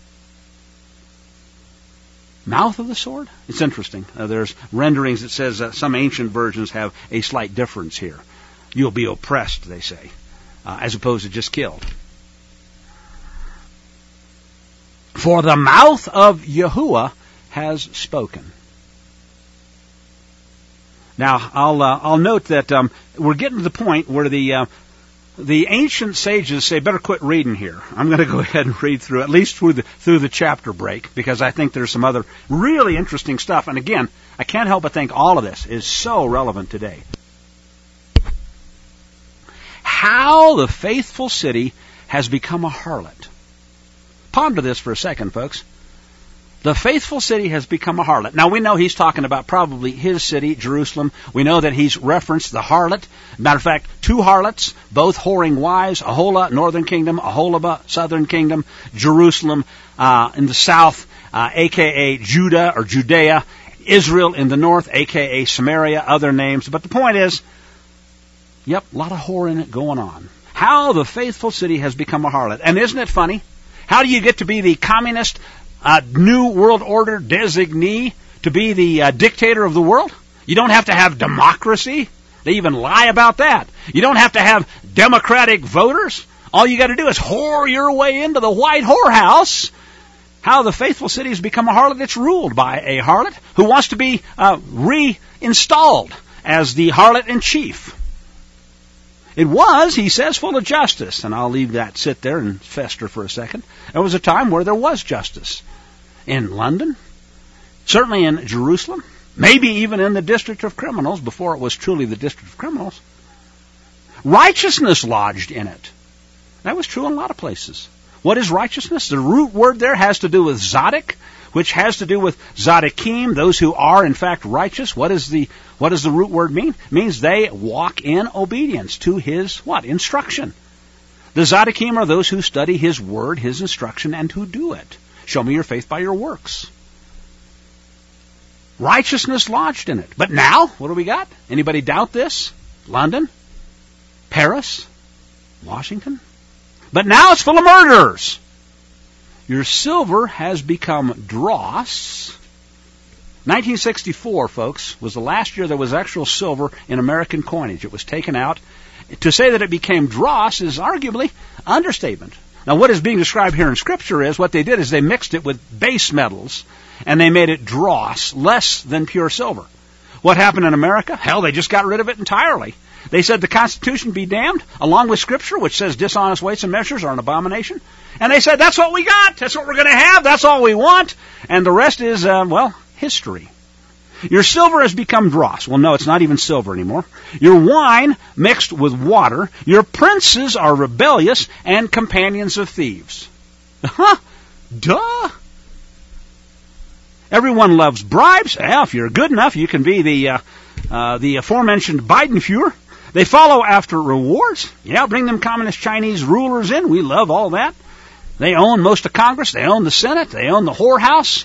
Mouth of the sword? It's interesting. Uh, there's renderings that says uh, some ancient versions have a slight difference here. You'll be oppressed, they say, uh, as opposed to just killed. For the mouth of Yahuwah has spoken. Now, I'll uh, I'll note that um, we're getting to the point where the uh, the ancient sages say, better quit reading here. I'm going to go ahead and read through, at least through the through the chapter break, because I think there's some other really interesting stuff. And again, I can't help but think all of this is so relevant today. How the faithful city has become a harlot. Ponder this for a second, folks. The faithful city has become a harlot. Now, we know he's talking about probably his city, Jerusalem. We know that he's referenced the harlot. Matter of fact, two harlots, both whoring wives, Aholah, northern kingdom, Aholibah, southern kingdom, Jerusalem uh, in the south, uh, a k a. Judah or Judea, Israel in the north, a k a. Samaria, other names. But the point is, yep, a lot of whoring going on. How the faithful city has become a harlot. And isn't it funny? How do you get to be the communist Uh, New World Order designee to be the uh, dictator of the world? You don't have to have democracy. They even lie about that. You don't have to have democratic voters. All you got to do is whore your way into the white whorehouse. How the faithful city has become a harlot. It's ruled by a harlot who wants to be uh, reinstalled as the harlot in chief. It was, he says, full of justice. And I'll leave that sit there and fester for a second. There was a time where there was justice. In London, certainly in Jerusalem, maybe even in the district of criminals before it was truly the district of criminals. Righteousness lodged in it. That was true in a lot of places. What is righteousness? The root word there has to do with Zadok, which has to do with Zadokim, those who are in fact righteous. What is the what does the root word mean? It means they walk in obedience to his what? Instruction. The Zadokim are those who study his word, his instruction, and who do it. Show me your faith by your works. Righteousness lodged in it. But now, what do we got? Anybody doubt this? London? Paris? Washington? But now it's full of murderers. Your silver has become dross. nineteen sixty-four, folks, was the last year there was actual silver in American coinage. It was taken out. To say that it became dross is arguably understatement. Now, what is being described here in Scripture is what they did is they mixed it with base metals, and they made it dross, less than pure silver. What happened in America? Hell, they just got rid of it entirely. They said the Constitution be damned, along with Scripture, which says dishonest weights and measures are an abomination. And they said, that's what we got. That's what we're going to have. That's all we want. And the rest is, uh, well, history. Your silver has become dross. Well, no, it's not even silver anymore. Your wine mixed with water. Your princes are rebellious and companions of thieves. Huh? Duh. Everyone loves bribes. Well, if you're good enough, you can be the uh, uh, the aforementioned Biden-Fuhrer. They follow after rewards. Yeah, bring them communist Chinese rulers in. We love all that. They own most of Congress. They own the Senate. They own the whorehouse.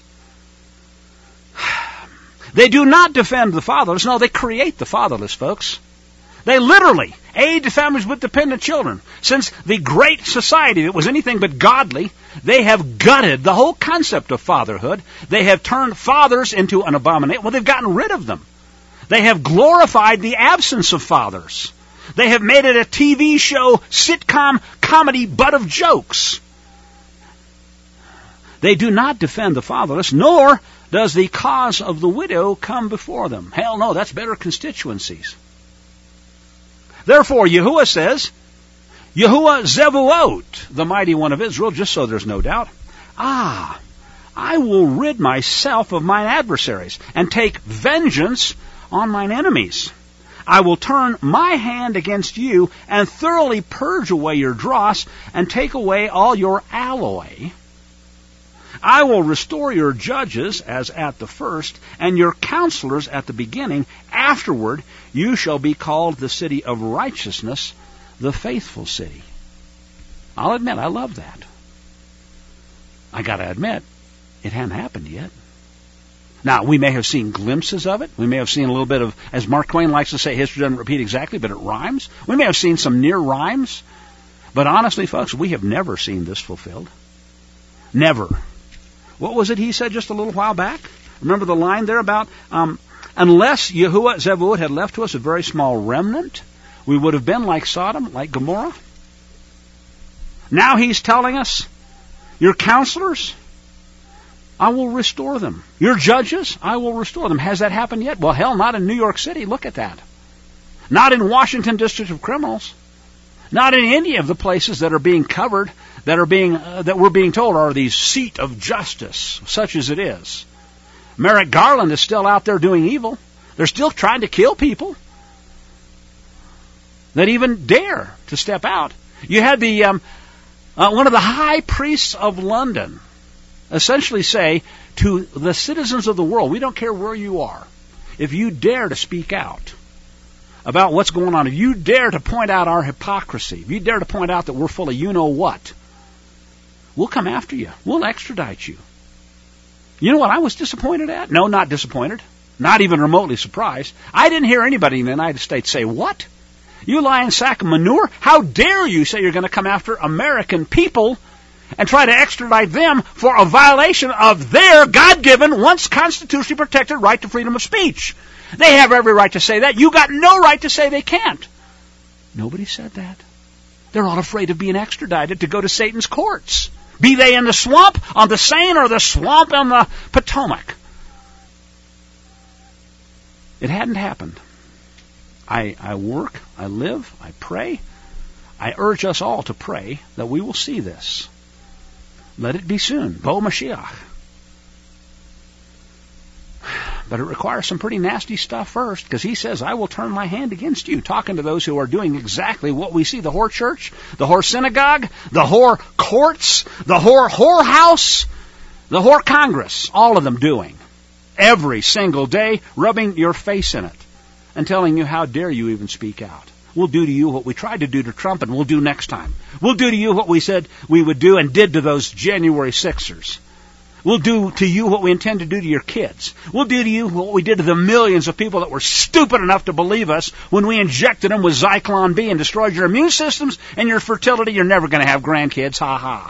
They do not defend the fatherless. No, they create the fatherless, folks. They literally aid the families with dependent children. Since the great society that was anything but godly, they have gutted the whole concept of fatherhood. They have turned fathers into an abomination. Well, they've gotten rid of them. They have glorified the absence of fathers. They have made it a T V show, sitcom, comedy butt of jokes. They do not defend the fatherless, nor does the cause of the widow come before them. Hell no, that's better constituencies. Therefore, Yahuwah says, Yahuwah Zevuot, the mighty one of Israel, just so there's no doubt, ah, I will rid myself of mine adversaries and take vengeance on mine enemies. I will turn my hand against you and thoroughly purge away your dross and take away all your alloy. I will restore your judges as at the first, and your counselors at the beginning. Afterward, you shall be called the city of righteousness, the faithful city. I'll admit, I love that. I got to admit, it hadn't happened yet. Now, we may have seen glimpses of it. We may have seen a little bit of, as Mark Twain likes to say, history doesn't repeat exactly, but it rhymes. We may have seen some near rhymes. But honestly, folks, we have never seen this fulfilled. Never. What was it he said just a little while back? Remember the line there about, um, unless Yahuwah Zevud had left to us a very small remnant, we would have been like Sodom, like Gomorrah. Now he's telling us, your counselors, I will restore them. Your judges, I will restore them. Has that happened yet? Well, hell, not in New York City. Look at that. Not in Washington District of Criminals. Not in any of the places that are being covered, that are being uh, that we're being told are the seat of justice, such as it is. Merrick Garland is still out there doing evil. They're still trying to kill people that even dare to step out. You had the um, uh, one of the high priests of London essentially say to the citizens of the world, we don't care where you are, if you dare to speak out about what's going on, if you dare to point out our hypocrisy, if you dare to point out that we're full of you-know-what, we'll come after you. We'll extradite you. You know what I was disappointed at? No, not disappointed. Not even remotely surprised. I didn't hear anybody in the United States say, what? You lying sack of manure? How dare you say you're going to come after American people and try to extradite them for a violation of their God-given, once constitutionally protected right to freedom of speech. They have every right to say that. You got no right to say they can't. Nobody said that. They're all afraid of being extradited to go to Satan's courts. Be they in the swamp on the Seine or the swamp on the Potomac. It hadn't happened. I, I work, I live, I pray. I urge us all to pray that we will see this. Let it be soon. Bo Mashiach. But it requires some pretty nasty stuff first, because he says, I will turn my hand against you, talking to those who are doing exactly what we see, the whore church, the whore synagogue, the whore courts, the whore whorehouse, the whore Congress, all of them doing. Every single day, rubbing your face in it and telling you, how dare you even speak out. We'll do to you what we tried to do to Trump, and we'll do next time. We'll do to you what we said we would do and did to those January sixers. We'll do to you what we intend to do to your kids. We'll do to you what we did to the millions of people that were stupid enough to believe us when we injected them with Zyklon B and destroyed your immune systems and your fertility. You're never going to have grandkids. Ha ha.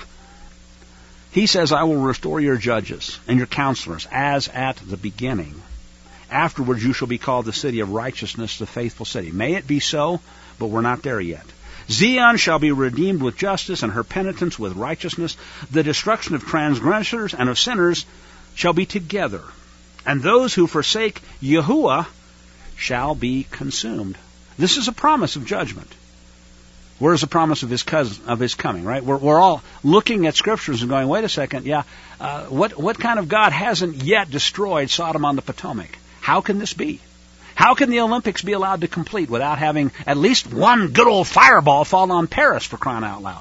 He says, I will restore your judges and your counselors as at the beginning. Afterwards you shall be called the city of righteousness, the faithful city. May it be so, but we're not there yet. Zion shall be redeemed with justice, and her penitence with righteousness. The destruction of transgressors and of sinners shall be together. And those who forsake Yahuwah shall be consumed. This is a promise of judgment. Where's the promise of his cousin, of his coming, right? We're, we're all looking at scriptures and going, wait a second, yeah, uh, what, what kind of God hasn't yet destroyed Sodom on the Potomac? How can this be? How can the Olympics be allowed to complete without having at least one good old fireball fall on Paris, for crying out loud?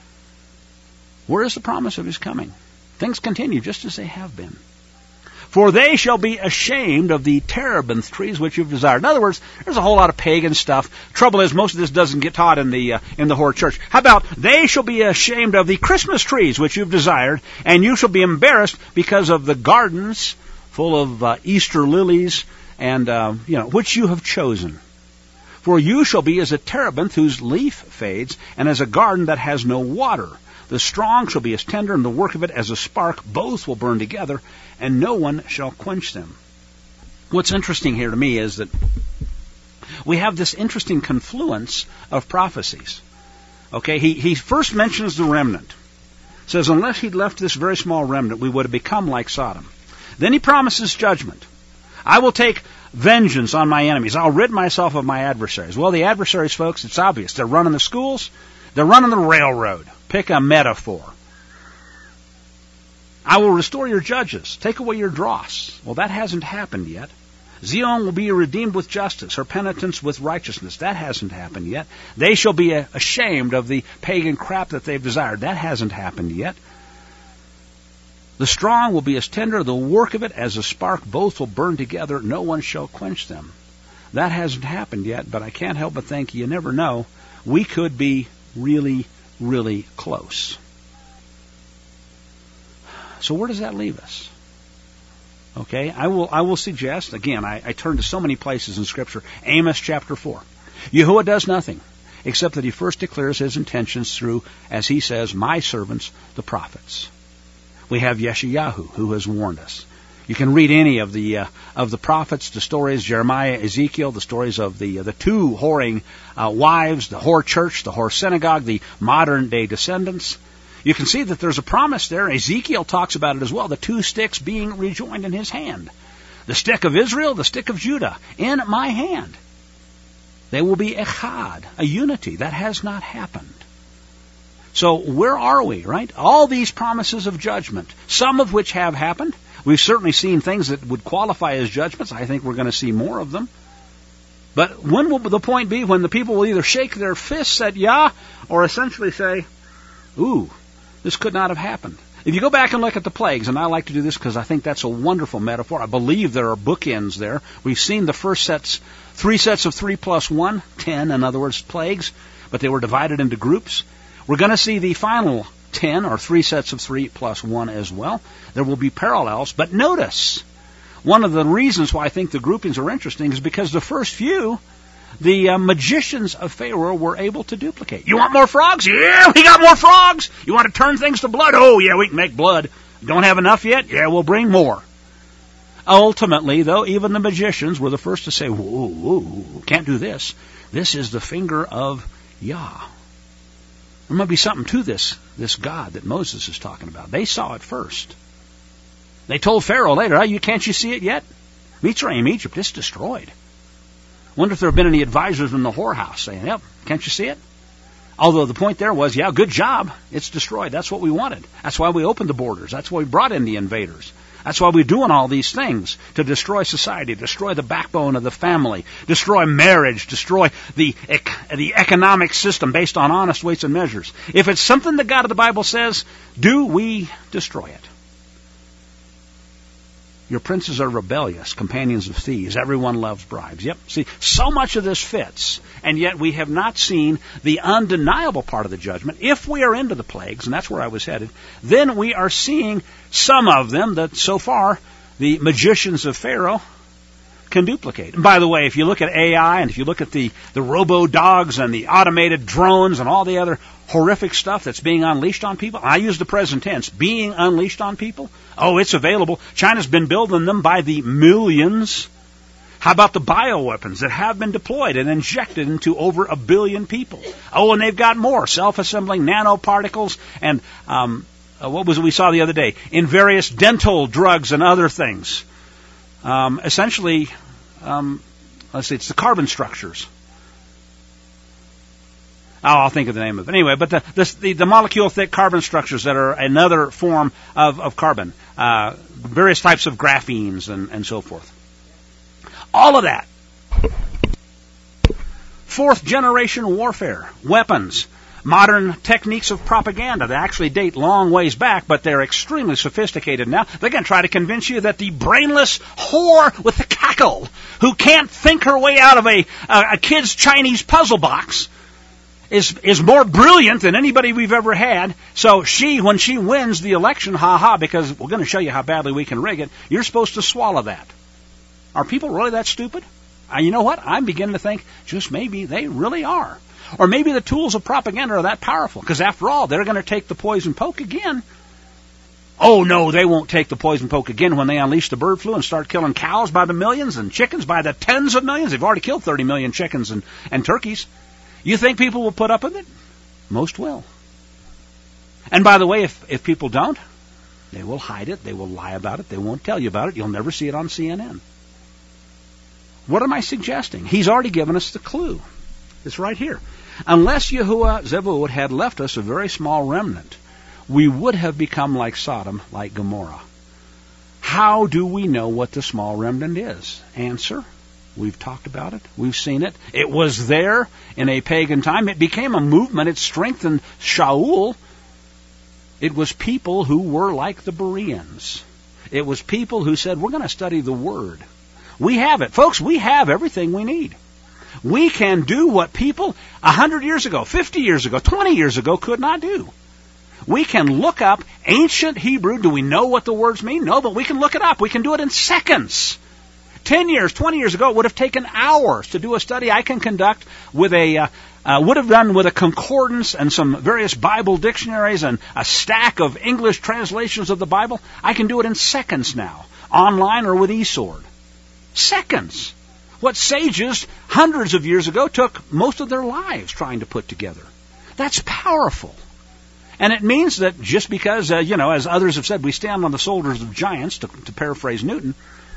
Where is the promise of his coming? Things continue just as they have been. For they shall be ashamed of the terebinth trees which you've desired. In other words, there's a whole lot of pagan stuff. Trouble is, most of this doesn't get taught in the uh, in the whore church. How about, they shall be ashamed of the Christmas trees which you've desired, and you shall be embarrassed because of the gardens full of uh, Easter lilies, and uh, you know, which you have chosen. For you shall be as a terebinth whose leaf fades, and as a garden that has no water. The strong shall be as tender, and the work of it as a spark. Both will burn together, and no one shall quench them. What's interesting here to me is that we have this interesting confluence of prophecies. Okay, he, he first mentions the remnant. Says, unless he'd left this very small remnant, we would have become like Sodom. Then he promises judgment. I will take vengeance on my enemies. I'll rid myself of my adversaries. Well, the adversaries, folks, it's obvious. They're running the schools. They're running the railroad. Pick a metaphor. I will restore your judges. Take away your dross. Well, that hasn't happened yet. Zion will be redeemed with justice, her penitence with righteousness. That hasn't happened yet. They shall be ashamed of the pagan crap that they've desired. That hasn't happened yet. The strong will be as tender, the work of it as a spark. Both will burn together. No one shall quench them. That hasn't happened yet, but I can't help but think, you never know, we could be really, really close. So where does that leave us? Okay, I will I will suggest, again, I, I turn to so many places in Scripture. Amos chapter four. Yahuwah does nothing except that he first declares his intentions through, as he says, my servants, the prophets. We have Yeshayahu, who has warned us. You can read any of the uh, of the prophets, the stories, Jeremiah, Ezekiel, the stories of the uh, the two whoring uh, wives, the whore church, the whore synagogue, the modern day descendants. You can see that there's a promise there. Ezekiel talks about it as well, the two sticks being rejoined in his hand. The stick of Israel, the stick of Judah, in my hand. They will be echad, a unity. That has not happened. So where are we, right? All these promises of judgment, some of which have happened. We've certainly seen things that would qualify as judgments. I think we're going to see more of them. But when will the point be when the people will either shake their fists at Yah or essentially say, ooh, this could not have happened? If you go back and look at the plagues, and I like to do this because I think that's a wonderful metaphor. I believe there are bookends there. We've seen the first sets, three sets of three plus one, ten, in other words, plagues, but they were divided into groups. We're going to see the final ten, or three sets of three plus one as well. There will be parallels, but notice, one of the reasons why I think the groupings are interesting is because the first few, the uh, magicians of Pharaoh were able to duplicate. You want more frogs? Yeah, we got more frogs. You want to turn things to blood? Oh, yeah, we can make blood. Don't have enough yet? Yeah, we'll bring more. Ultimately, though, even the magicians were the first to say, whoa, whoa, can't do this. This is the finger of Yah. There might be something to this, this God that Moses is talking about. They saw it first. They told Pharaoh later, oh, you can't you see it yet? Mitzrayim, Egypt, it's destroyed. Wonder if there have been any advisors in the whorehouse saying, yep, can't you see it? Although the point there was, yeah, good job. It's destroyed. That's what we wanted. That's why we opened the borders. That's why we brought in the invaders. That's why we're doing all these things, to destroy society, destroy the backbone of the family, destroy marriage, destroy the the economic system based on honest weights and measures. If it's something the God of the Bible says, do we destroy it? Your princes are rebellious, companions of thieves. Everyone loves bribes. Yep. See, so much of this fits, and yet we have not seen the undeniable part of the judgment. If we are into the plagues, and that's where I was headed, then we are seeing some of them that so far the magicians of Pharaoh can duplicate. And by the way, if you look at A I, and if you look at the, the robo-dogs and the automated drones and all the other horrific stuff that's being unleashed on people, I use the present tense, being unleashed on people. Oh, it's available. China's been building them by the millions. How about the bioweapons that have been deployed and injected into over a billion people? Oh, and they've got more, self-assembling nanoparticles and um, uh, what was it we saw the other day? In various dental drugs and other things. Um, essentially, um, let's see, it's the carbon structures. Oh, I'll think of the name of it. Anyway, but the, the, the molecule-thick carbon structures that are another form of, of carbon, uh, various types of graphenes and, and so forth. All of that. Fourth-generation warfare, weapons, modern techniques of propaganda that actually date long ways back, but they're extremely sophisticated now. They're going to try to convince you that the brainless whore with the cackle, who can't think her way out of a, a, a kid's Chinese puzzle box, is is more brilliant than anybody we've ever had. So she, when she wins the election, ha-ha, because we're going to show you how badly we can rig it, you're supposed to swallow that. Are people really that stupid? Uh, you know what? I'm beginning to think just maybe they really are. Or maybe the tools of propaganda are that powerful, because after all, they're going to take the poison poke again. Oh, no, they won't take the poison poke again when they unleash the bird flu and start killing cows by the millions and chickens by the tens of millions. They've already killed thirty million chickens and, and turkeys. You think people will put up with it? Most will. And by the way, if, if people don't, they will hide it, they will lie about it, they won't tell you about it, you'll never see it on C N N. What am I suggesting? He's already given us the clue. It's right here. Unless Yahuwah Zevud had left us a very small remnant, we would have become like Sodom, like Gomorrah. How do we know what the small remnant is? Answer. We've talked about it. We've seen it. It was there in a pagan time. It became a movement. It strengthened Shaul. It was people who were like the Bereans. It was people who said, we're going to study the Word. We have it. Folks, we have everything we need. We can do what people a hundred years ago, fifty years ago, twenty years ago could not do. We can look up ancient Hebrew. Do we know what the words mean? No, but we can look it up. We can do it in seconds. Ten years, twenty years ago, it would have taken hours to do a study I can conduct with a, uh, uh, would have done with a concordance and some various Bible dictionaries and a stack of English translations of the Bible. I can do it in seconds now, online or with eSword. Seconds. What sages hundreds of years ago took most of their lives trying to put together. That's powerful. And it means that just because, uh, you know, as others have said, we stand on the shoulders of giants, to, to paraphrase Newton,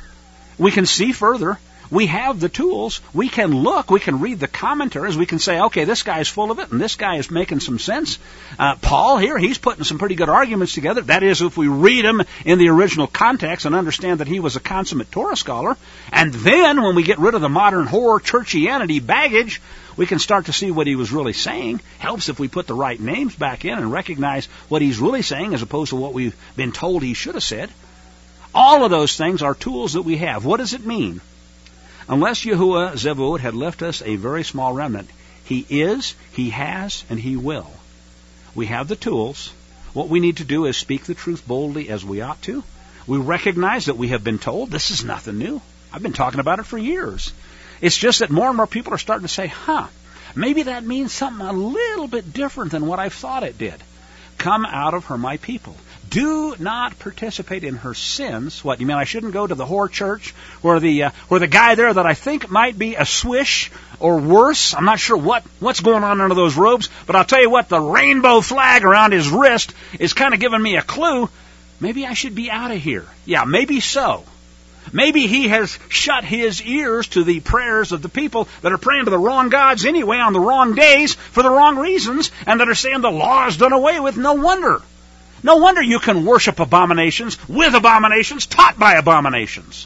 we can see further. We have the tools. We can look. We can read the commentaries. We can say, okay, this guy is full of it, and this guy is making some sense. Uh, Paul here, he's putting some pretty good arguments together. That is, if we read them in the original context and understand that he was a consummate Torah scholar. And then, when we get rid of the modern horror churchianity baggage, we can start to see what he was really saying. Helps if we put the right names back in and recognize what he's really saying as opposed to what we've been told he should have said. All of those things are tools that we have. What does it mean? Unless Yahuwah Zevod had left us a very small remnant, he is, he has, and he will. We have the tools. What we need to do is speak the truth boldly as we ought to. We recognize that we have been told this is nothing new. I've been talking about it for years. It's just that more and more people are starting to say, huh, maybe that means something a little bit different than what I thought it did. Come out of her, my people. Do not participate in her sins. What, you mean I shouldn't go to the whore church where the uh, where the guy there that I think might be a swish or worse? I'm not sure what, what's going on under those robes, but I'll tell you what, the rainbow flag around his wrist is kind of giving me a clue. Maybe I should be out of here. Yeah, maybe so. Maybe he has shut his ears to the prayers of the people that are praying to the wrong gods anyway on the wrong days for the wrong reasons and that are saying the law is done away with. No wonder. No wonder you can worship abominations with abominations taught by abominations.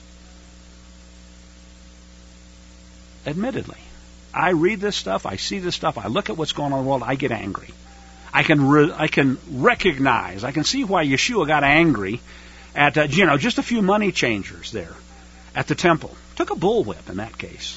Admittedly, I read this stuff, I see this stuff, I look at what's going on in the world, I get angry. I can re- I can recognize, I can see why Yeshua got angry at, uh, you know, just a few money changers there at the temple. Took a bullwhip in that case.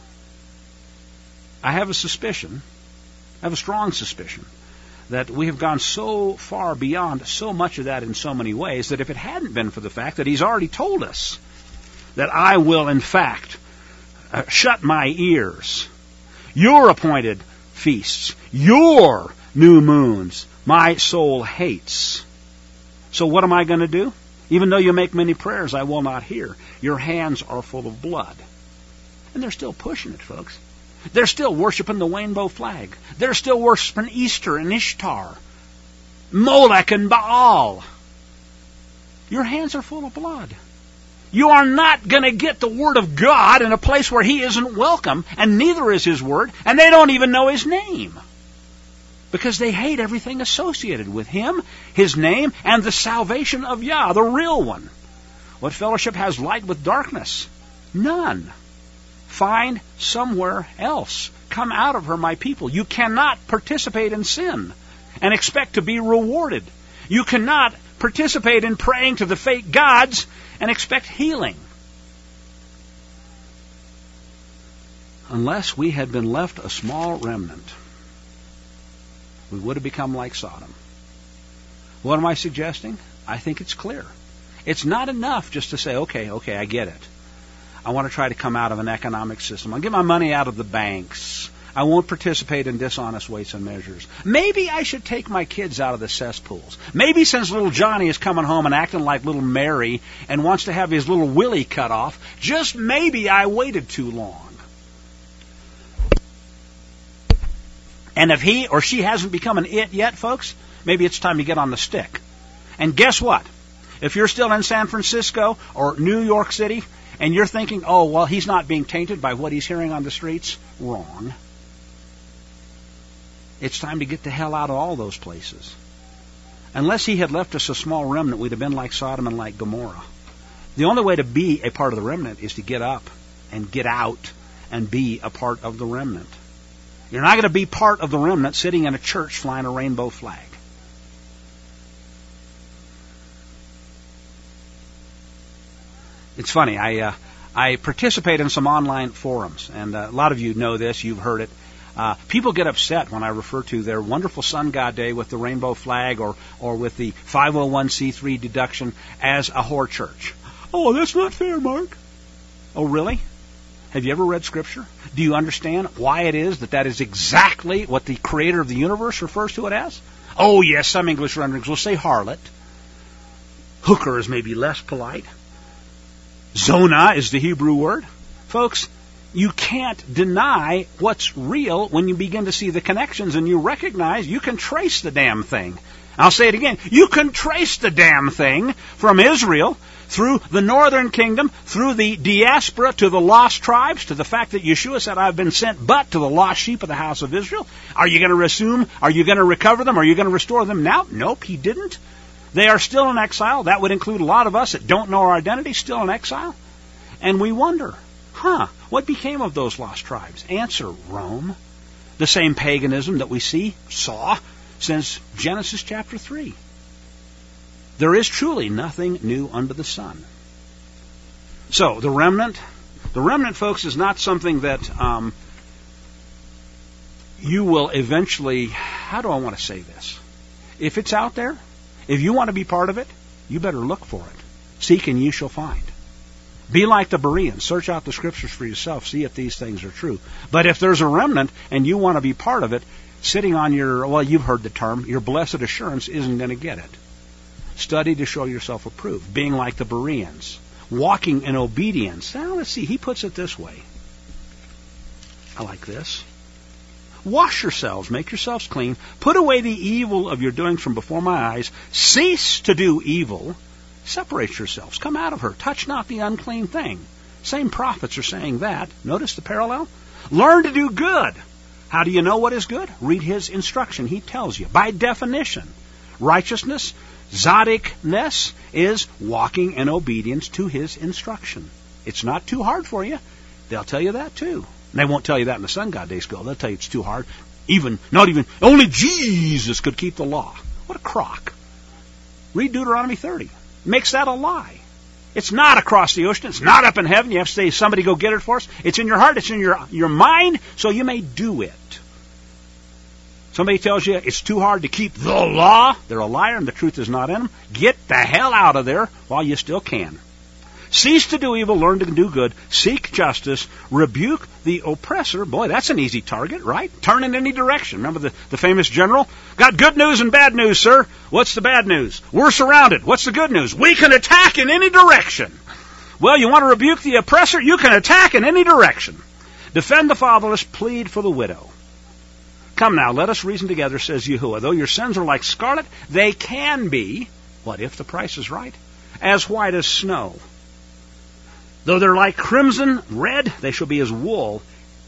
I have a suspicion, I have a strong suspicion, that we have gone so far beyond so much of that in so many ways that if it hadn't been for the fact that he's already told us that I will, in fact, uh, shut my ears, your appointed feasts, your new moons, my soul hates. So what am I going to do? Even though you make many prayers, I will not hear. Your hands are full of blood. And they're still pushing it, folks. They're still worshiping the rainbow flag. They're still worshiping Easter and Ishtar, Molech and Baal. Your hands are full of blood. You are not going to get the Word of God in a place where He isn't welcome, and neither is His Word, and they don't even know His name. Because they hate everything associated with Him, His name, and the salvation of Yah, the real one. What fellowship has light with darkness? None. Find somewhere else. Come out of her, my people. You cannot participate in sin and expect to be rewarded. You cannot participate in praying to the fake gods and expect healing. Unless we had been left a small remnant, we would have become like Sodom. What am I suggesting? I think it's clear. It's not enough just to say, okay, okay, I get it. I want to try to come out of an economic system. I'll get my money out of the banks. I won't participate in dishonest weights and measures. Maybe I should take my kids out of the cesspools. Maybe since little Johnny is coming home and acting like little Mary and wants to have his little willy cut off, just maybe I waited too long. And if he or she hasn't become an it yet, folks, maybe it's time to get on the stick. And guess what? If you're still in San Francisco or New York City, and you're thinking, oh, well, he's not being tainted by what he's hearing on the streets, wrong. It's time to get the hell out of all those places. Unless he had left us a small remnant, we'd have been like Sodom and like Gomorrah. The only way to be a part of the remnant is to get up and get out and be a part of the remnant. You're not going to be part of the remnant sitting in a church flying a rainbow flag. It's funny, I uh, I participate in some online forums, and uh, a lot of you know this, you've heard it. Uh, people get upset when I refer to their wonderful Sun God Day with the rainbow flag or, or with the five oh one c three deduction as a whore church. Oh, that's not fair, Mark. Oh, really? Have you ever read Scripture? Do you understand why it is that that is exactly what the Creator of the universe refers to it as? Oh, yes, some English renderings will say harlot. Hooker is maybe less polite. Zona is the Hebrew word. Folks, you can't deny what's real when you begin to see the connections and you recognize you can trace the damn thing. I'll say it again. You can trace the damn thing from Israel through the northern kingdom, through the diaspora to the lost tribes, to the fact that Yeshua said, I've been sent but to the lost sheep of the house of Israel. Are you going to resume? Are you going to recover them? Are you going to restore them now? Nope, he didn't. They are still in exile. That would include a lot of us that don't know our identity, still in exile. And we wonder, huh, what became of those lost tribes? Answer, Rome. The same paganism that we see, saw, since Genesis chapter three. There is truly nothing new under the sun. So, the remnant, the remnant, folks, is not something that um, you will eventually, how do I want to say this? If it's out there, if you want to be part of it, you better look for it. Seek and you shall find. Be like the Bereans. Search out the Scriptures for yourself. See if these things are true. But if there's a remnant and you want to be part of it, sitting on your, well, you've heard the term, your blessed assurance isn't going to get it. Study to show yourself approved. Being like the Bereans. Walking in obedience. Now, let's see. He puts it this way. I like this. Wash yourselves. Make yourselves clean. Put away the evil of your doings from before my eyes. Cease to do evil. Separate yourselves. Come out of her. Touch not the unclean thing. Same prophets are saying that. Notice the parallel. Learn to do good. How do you know what is good? Read his instruction. He tells you. By definition, righteousness, tzaddik-ness, is walking in obedience to his instruction. It's not too hard for you. They'll tell you that too. And they won't tell you that in the Sun God Day school. They'll tell you it's too hard. Even, not even, only Jesus could keep the law. What a crock. Read Deuteronomy thirty. Makes that a lie. It's not across the ocean. It's not up in heaven. You have to say, somebody go get it for us. It's in your heart. It's in your, your mind, so you may do it. Somebody tells you it's too hard to keep the law. They're a liar and the truth is not in them. Get the hell out of there while you still can. Cease to do evil, learn to do good, seek justice, rebuke the oppressor. Boy, that's an easy target, right? Turn in any direction. Remember the, the famous general? Got good news and bad news, sir. What's the bad news? We're surrounded. What's the good news? We can attack in any direction. Well, you want to rebuke the oppressor? You can attack in any direction. Defend the fatherless, plead for the widow. Come now, let us reason together, says Yahuwah. Though your sins are like scarlet, they can be, what if the price is right? As white as snow. Though they're like crimson red, they shall be as wool,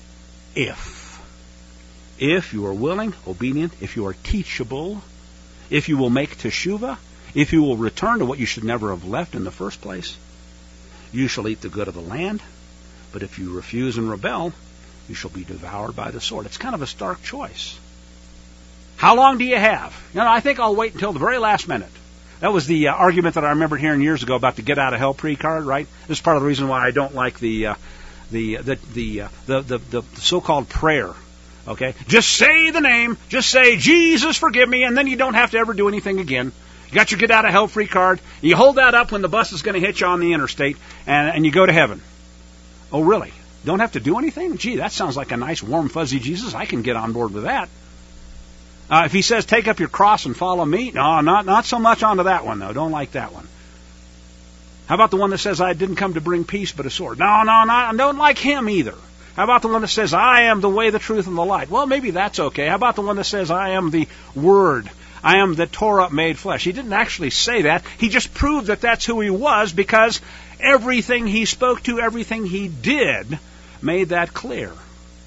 if. If you are willing, obedient, if you are teachable, if you will make teshuvah, if you will return to what you should never have left in the first place, you shall eat the good of the land. But if you refuse and rebel, you shall be devoured by the sword. It's kind of a stark choice. How long do you have? You know, I think I'll wait until the very last minute. That was the uh, argument that I remembered hearing years ago about the get out of hell pre-card, right? This is part of the reason why I don't like the uh, the the the, uh, the the the so-called prayer. Okay, just say the name, just say Jesus, forgive me, and then you don't have to ever do anything again. You got your get out of hell free card. You hold that up when the bus is going to hit you on the interstate, and, and you go to heaven. Oh, really? Don't have to do anything? Gee, that sounds like a nice, warm, fuzzy Jesus. I can get on board with that. Uh, if he says, take up your cross and follow me, no, not not so much onto that one, though. Don't like that one. How about the one that says, I didn't come to bring peace but a sword? No, no, no, I don't like him either. How about the one that says, I am the way, the truth, and the light? Well, maybe that's okay. How about the one that says, I am the Word? I am the Torah made flesh. He didn't actually say that. He just proved that that's who he was because everything he spoke to, everything he did, made that clear.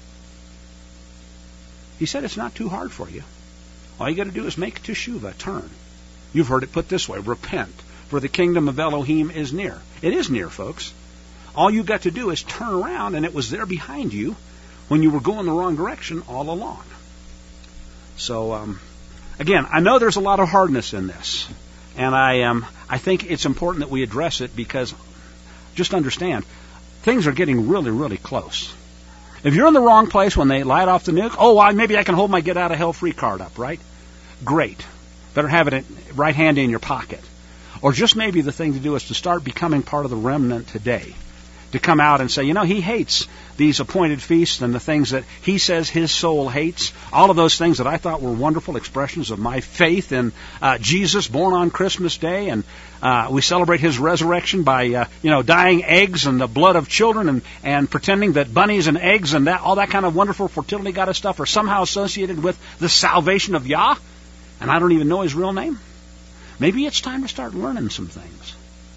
He said it's not too hard for you. All you got to do is make teshuvah, turn. You've heard it put this way, repent, for the kingdom of Elohim is near. It is near, folks. All you got to do is turn around, and it was there behind you when you were going the wrong direction all along. So, um, again, I know there's a lot of hardness in this, and I um, I think it's important that we address it because, just understand, things are getting really, really close. If you're in the wrong place when they light off the nuke, oh, well, maybe I can hold my get out of hell free card up, right? Great. Better have it right handy in your pocket. Or just maybe the thing to do is to start becoming part of the remnant today. To come out and say, you know, he hates these appointed feasts and the things that he says his soul hates. All of those things that I thought were wonderful expressions of my faith in uh, Jesus, born on Christmas Day. And uh, we celebrate his resurrection by, uh, you know, dyeing eggs and the blood of children and, and pretending that bunnies and eggs and that all that kind of wonderful fertility goddess stuff are somehow associated with the salvation of Yah. And I don't even know his real name. Maybe it's time to start learning some things.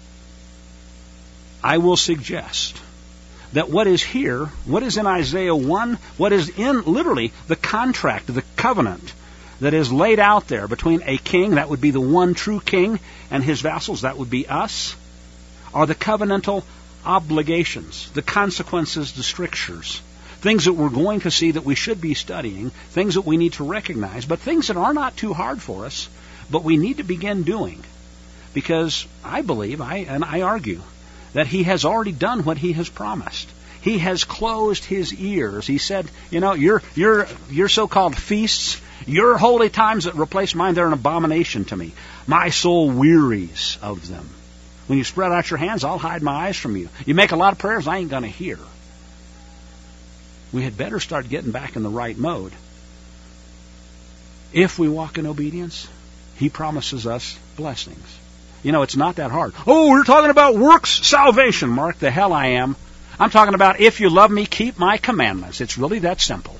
I will suggest that what is here, what is in Isaiah one, what is in literally the contract, the covenant that is laid out there between a king, that would be the one true king, and his vassals, that would be us, are the covenantal obligations, the consequences, the strictures, things that we're going to see that we should be studying, things that we need to recognize, but things that are not too hard for us, but we need to begin doing. Because I believe, I and I argue, that he has already done what he has promised. He has closed his ears. He said, you know, your your your so-called feasts, your holy times that replace mine, they're an abomination to me. My soul wearies of them. When you spread out your hands, I'll hide my eyes from you. You make a lot of prayers, I ain't going to hear. We had better start getting back in the right mode. If we walk in obedience, he promises us blessings. You know, it's not that hard. Oh, we're talking about works salvation. Mark, the hell I am. I'm talking about if you love me, keep my commandments. It's really that simple.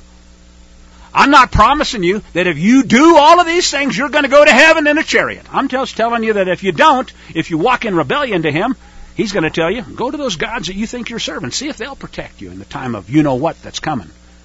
I'm not promising you that if you do all of these things, you're going to go to heaven in a chariot. I'm just telling you that if you don't, if you walk in rebellion to him, he's going to tell you, go to those gods that you think you're serving. See if they'll protect you in the time of you-know-what that's coming.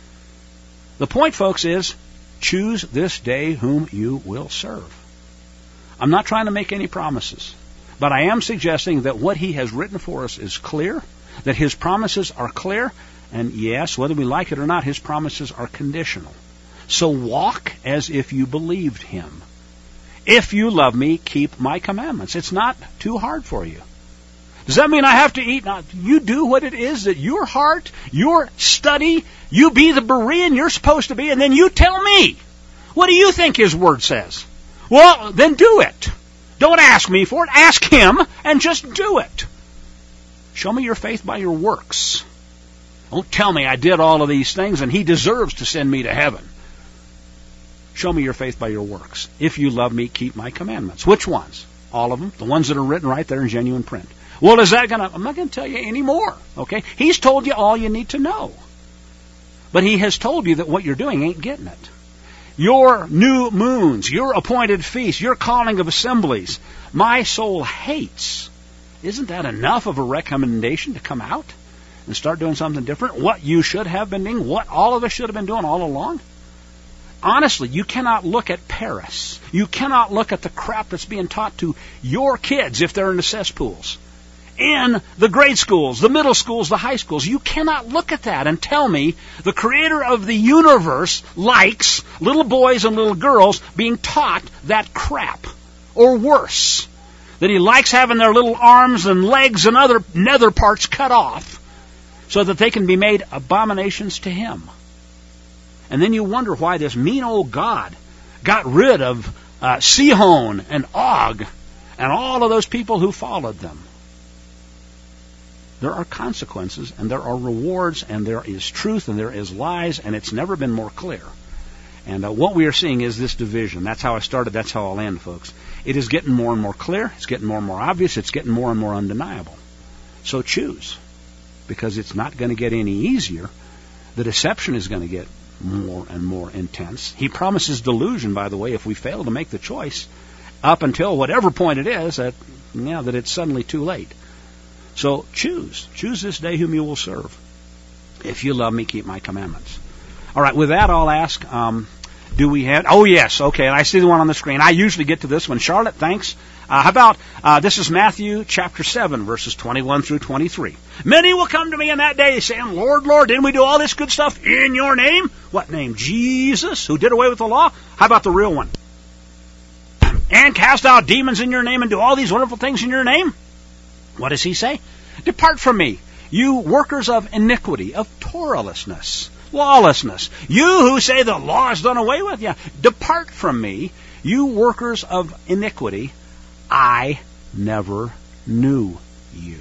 The point, folks, is choose this day whom you will serve. I'm not trying to make any promises, but I am suggesting that what he has written for us is clear, that his promises are clear, and yes, whether we like it or not, his promises are conditional. So walk as if you believed him. If you love me, keep my commandments. It's not too hard for you. Does that mean I have to eat? No, you do what it is that your heart, your study, you be the Berean you're supposed to be, and then you tell me, what do you think his word says? Well, then do it. Don't ask me for it. Ask him and just do it. Show me your faith by your works. Don't tell me I did all of these things and he deserves to send me to heaven. Show me your faith by your works. If you love me, keep my commandments. Which ones? All of them. The ones that are written right there in genuine print. Well, is that going to... I'm not going to tell you any more. Okay? He's told you all you need to know. But he has told you that what you're doing ain't getting it. Your new moons, your appointed feasts, your calling of assemblies, my soul hates. Isn't that enough of a recommendation to come out and start doing something different? What you should have been doing, what all of us should have been doing all along? Honestly, you cannot look at Paris. You cannot look at the crap that's being taught to your kids if they're in the cesspools. In the grade schools, the middle schools, the high schools. You cannot look at that and tell me the creator of the universe likes little boys and little girls being taught that crap. Or worse, that he likes having their little arms and legs and other nether parts cut off so that they can be made abominations to him. And then you wonder why this mean old God got rid of uh, Sihon and Og and all of those people who followed them. There are consequences, and there are rewards, and there is truth, and there is lies, and it's never been more clear. And uh, what we are seeing is this division. That's how I started. That's how I'll end, folks. It is getting more and more clear. It's getting more and more obvious. It's getting more and more undeniable. So choose, because it's not going to get any easier. The deception is going to get more and more intense. He promises delusion, by the way, if we fail to make the choice, up until whatever point it is, that, yeah, that it's suddenly too late. So choose. Choose this day whom you will serve. If you love me, keep my commandments. All right, with that, I'll ask, um, do we have... Oh, yes, okay, and I see the one on the screen. I usually get to this one. Charlotte, thanks. Uh, how about, uh, this is Matthew chapter seven, verses twenty-one through twenty-three. Many will come to me in that day saying, Lord, Lord, didn't we do all this good stuff in your name? What name? Jesus, who did away with the law? How about the real one? And cast out demons in your name and do all these wonderful things in your name? What does he say? Depart from me, You workers of iniquity, of Torahlessness, lawlessness. You who say the law is done away with, yeah, depart from me. You workers of iniquity, I never knew you.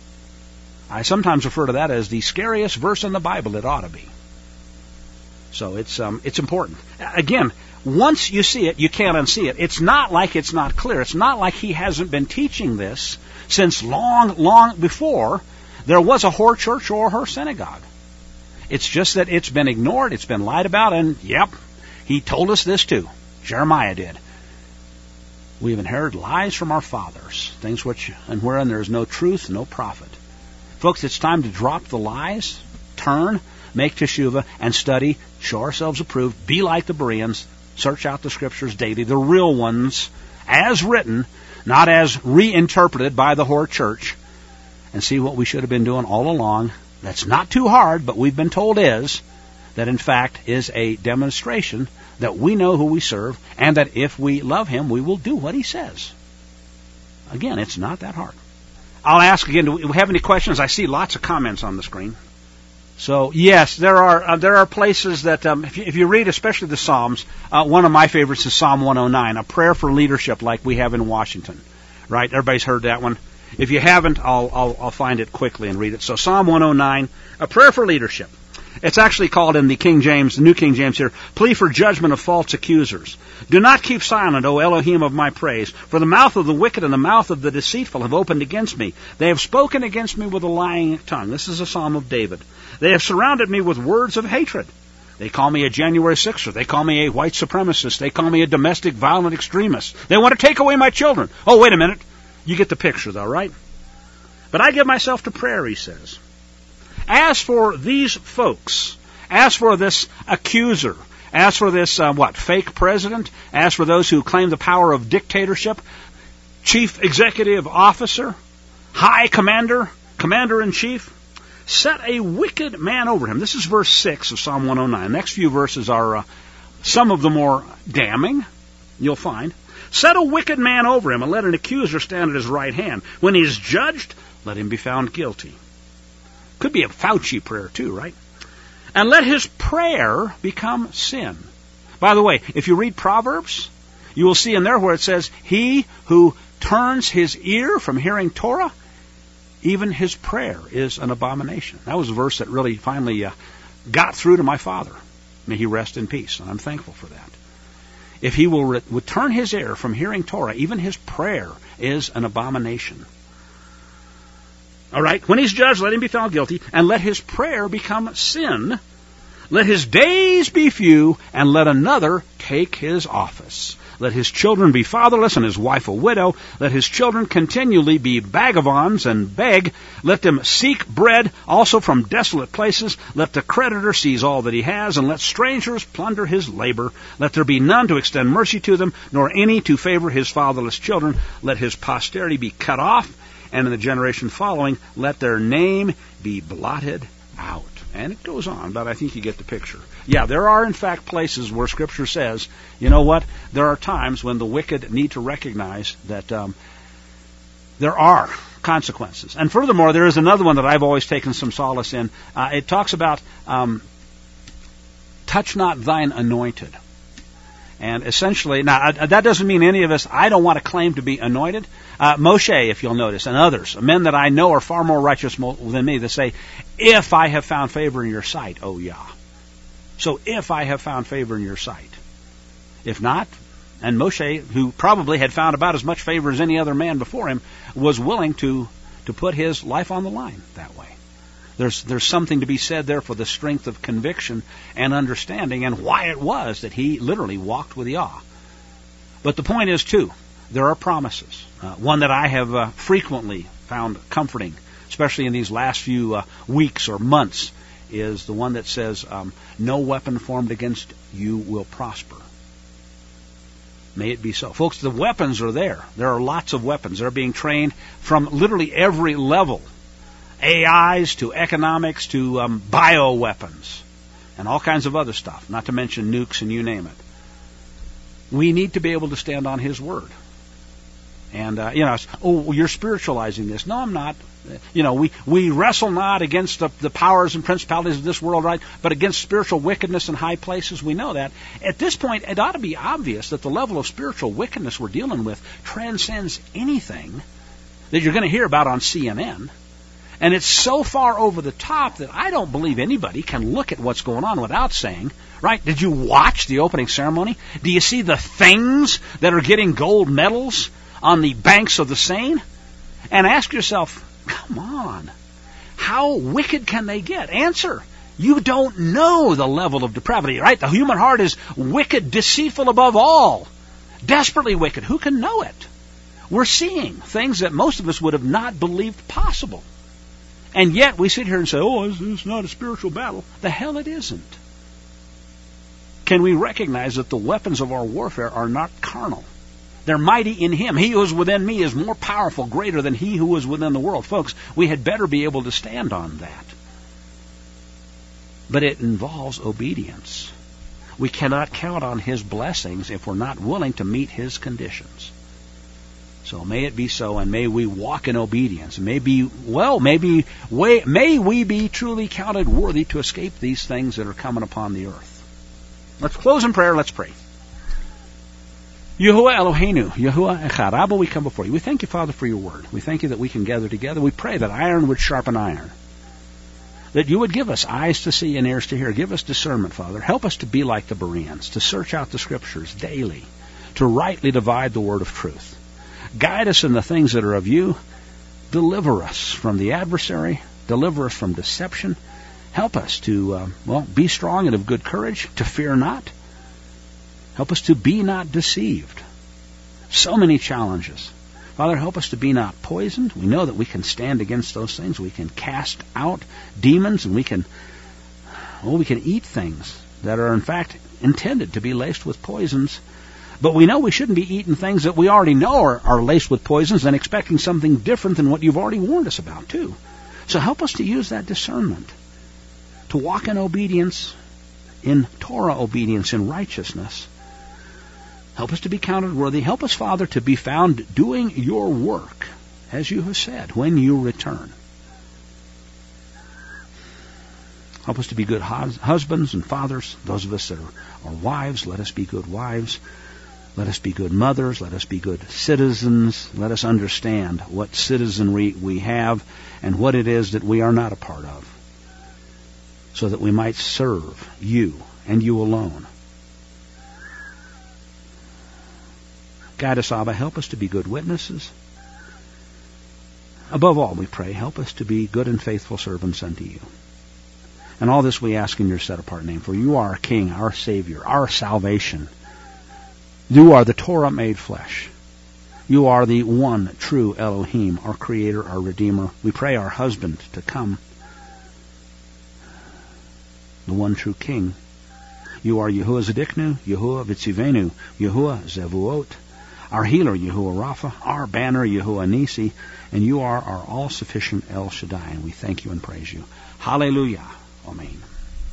I sometimes refer to that as the scariest verse in the Bible. It ought to be. So it's um, it's important. Again, once you see it, you can't unsee it. It's not like it's not clear. It's not like he hasn't been teaching this since long, long before there was a whore church or her synagogue. It's just that it's been ignored, it's been lied about, and yep, he told us this too. Jeremiah did. We've inherited lies from our fathers, things which and wherein there is no truth, no profit. Folks, it's time to drop the lies, turn, make teshuvah, and study, show ourselves approved, be like the Bereans, search out the Scriptures daily, the real ones, as written, not as reinterpreted by the whore church, and see what we should have been doing all along. That's not too hard, but we've been told is, that in fact is a demonstration that we know who we serve, and that if we love Him, we will do what He says. Again, it's not that hard. I'll ask again, do we have any questions? I see lots of comments on the screen. So, yes, there are uh, there are places that, um, if, you, if you read especially the Psalms, uh, one of my favorites is Psalm one oh nine, a prayer for leadership like we have in Washington. Right? Everybody's heard that one. If you haven't, I'll, I'll, I'll find it quickly and read it. So Psalm one oh nine, a prayer for leadership. It's actually called in the King James, the New King James here, plea for judgment of false accusers. Do not keep silent, O Elohim of my praise, for the mouth of the wicked and the mouth of the deceitful have opened against me. They have spoken against me with a lying tongue. This is a psalm of David. They have surrounded me with words of hatred. They call me a January sixer. They call me a white supremacist. They call me a domestic violent extremist. They want to take away my children. Oh, wait a minute. You get the picture, though, right? But I give myself to prayer, he says. As for these folks, as for this accuser, as for this, uh, what, fake president, as for those who claim the power of dictatorship, chief executive officer, high commander, commander-in-chief, set a wicked man over him. This is verse six of Psalm one oh nine. The next few verses are uh, some of the more damning, you'll find. Set a wicked man over him, and let an accuser stand at his right hand. When he is judged, let him be found guilty. Could be a Fauci prayer too, right? And let his prayer become sin. By the way, if you read Proverbs, you will see in there where it says, he who turns his ear from hearing Torah, even his prayer is an abomination. That was a verse that really finally uh, got through to my father. May he rest in peace, and I'm thankful for that. If he will re- would turn his ear from hearing Torah, even his prayer is an abomination. All right, when he's judged, let him be found guilty, and let his prayer become sin. Let his days be few, and let another take his office. Let his children be fatherless, and his wife a widow. Let his children continually be vagabonds and beg. Let them seek bread also from desolate places. Let the creditor seize all that he has, and let strangers plunder his labor. Let there be none to extend mercy to them, nor any to favor his fatherless children. Let his posterity be cut off, and in the generation following, let their name be blotted out. And it goes on, but I think you get the picture. Yeah, there are in fact places where Scripture says, you know what, there are times when the wicked need to recognize that um, there are consequences. And furthermore, there is another one that I've always taken some solace in. Uh, it talks about, um, touch not thine anointed. And essentially, now that doesn't mean any of us, I don't want to claim to be anointed. Uh, Moshe, if you'll notice, and others, men that I know are far more righteous than me, that say, if I have found favor in your sight, O Yah. So if I have found favor in your sight. If not, and Moshe, who probably had found about as much favor as any other man before him, was willing to, to put his life on the line that way. There's there's something to be said there for the strength of conviction and understanding and why it was that he literally walked with Yah. But the point is, too, there are promises. Uh, one that I have uh, frequently found comforting, especially in these last few uh, weeks or months, is the one that says, um, no weapon formed against you will prosper. May it be so. Folks, the weapons are there. There are lots of weapons. They're being trained from literally every level. A Is to economics to um, bioweapons and all kinds of other stuff, not to mention nukes and you name it. We need to be able to stand on His Word. And, uh, you know, oh, you're spiritualizing this. No, I'm not. You know, we, we wrestle not against the, the powers and principalities of this world, right, but against spiritual wickedness in high places. We know that. At this point, it ought to be obvious that the level of spiritual wickedness we're dealing with transcends anything that you're going to hear about on C N N. And it's so far over the top that I don't believe anybody can look at what's going on without saying, right, did you watch the opening ceremony? Do you see the things that are getting gold medals on the banks of the Seine? And ask yourself, come on, how wicked can they get? Answer, you don't know the level of depravity, right? The human heart is wicked, deceitful above all, desperately wicked. Who can know it? We're seeing things that most of us would have not believed possible. And yet we sit here and say, oh, it's not a spiritual battle. The hell it isn't. Can we recognize that the weapons of our warfare are not carnal? They're mighty in Him. He who is within me is more powerful, greater than he who is within the world. Folks, we had better be able to stand on that. But it involves obedience. We cannot count on His blessings if we're not willing to meet His conditions. So may it be so, and may we walk in obedience. May be, well, maybe, may we be truly counted worthy to escape these things that are coming upon the earth. Let's close in prayer. Let's pray. Yahuwah Eloheinu, Yahuwah Echad, Abba, we come before you. We thank you, Father, for your word. We thank you that we can gather together. We pray that iron would sharpen iron. That you would give us eyes to see and ears to hear. Give us discernment, Father. Help us to be like the Bereans, to search out the Scriptures daily, to rightly divide the word of truth. Guide us in the things that are of you. Deliver us from the adversary. Deliver us from deception. Help us to, uh, well, be strong and of good courage, to fear not. Help us to be not deceived. So many challenges. Father, help us to be not poisoned. We know that we can stand against those things. We can cast out demons, and we can, well, we can eat things that are in fact intended to be laced with poisons. But we know we shouldn't be eating things that we already know are, are laced with poisons and expecting something different than what you've already warned us about, too. So help us to use that discernment, to walk in obedience, in Torah obedience, in righteousness. Help us to be counted worthy. Help us, Father, to be found doing your work, as you have said, when you return. Help us to be good hus- husbands and fathers. Those of us that are, are wives, let us be good wives. Let us be good mothers. Let us be good citizens. Let us understand what citizenry we have and what it is that we are not a part of, so that we might serve you and you alone. Guide us, Abba. Help us to be good witnesses. Above all, we pray, help us to be good and faithful servants unto you. And all this we ask in your set-apart name, for you are our King, our Savior, our salvation. You are the Torah made flesh. You are the one true Elohim, our Creator, our Redeemer. We pray our husband to come, the one true King. You are Yahuwah Zedeknu, Yahuwah Vitzivenu, Yahuwah Zevuot, our healer, Yahuwah Rapha, our banner, Yahuwah Nisi, and you are our all-sufficient El Shaddai, and we thank you and praise you. Hallelujah. Amen.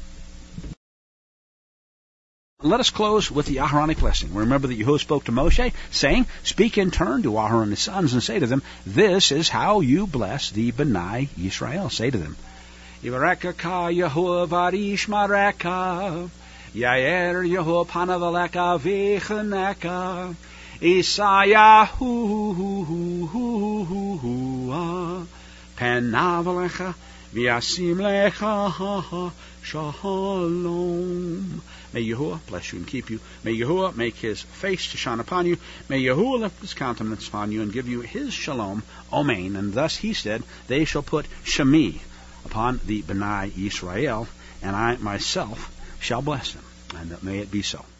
Let us close with the Aharonic blessing. Remember that Yahuwah spoke to Moshe, saying, speak in turn to Aharon and his sons, and say to them, this is how you bless the B'nai Yisrael. Say to them, Yivarekaka Yahuwah Varish Mareka, Yair Yahuwah Panavaleka Vichaneka, Isayahu Penavalecha V'yasim Lecha Shalom. May Yahuwah bless you and keep you. May Yahuwah make his face to shine upon you. May Yahuwah lift his countenance upon you and give you his shalom. Amen. And thus he said, they shall put Shemi upon the B'nai Yisrael, and I myself shall bless them. And may it be so.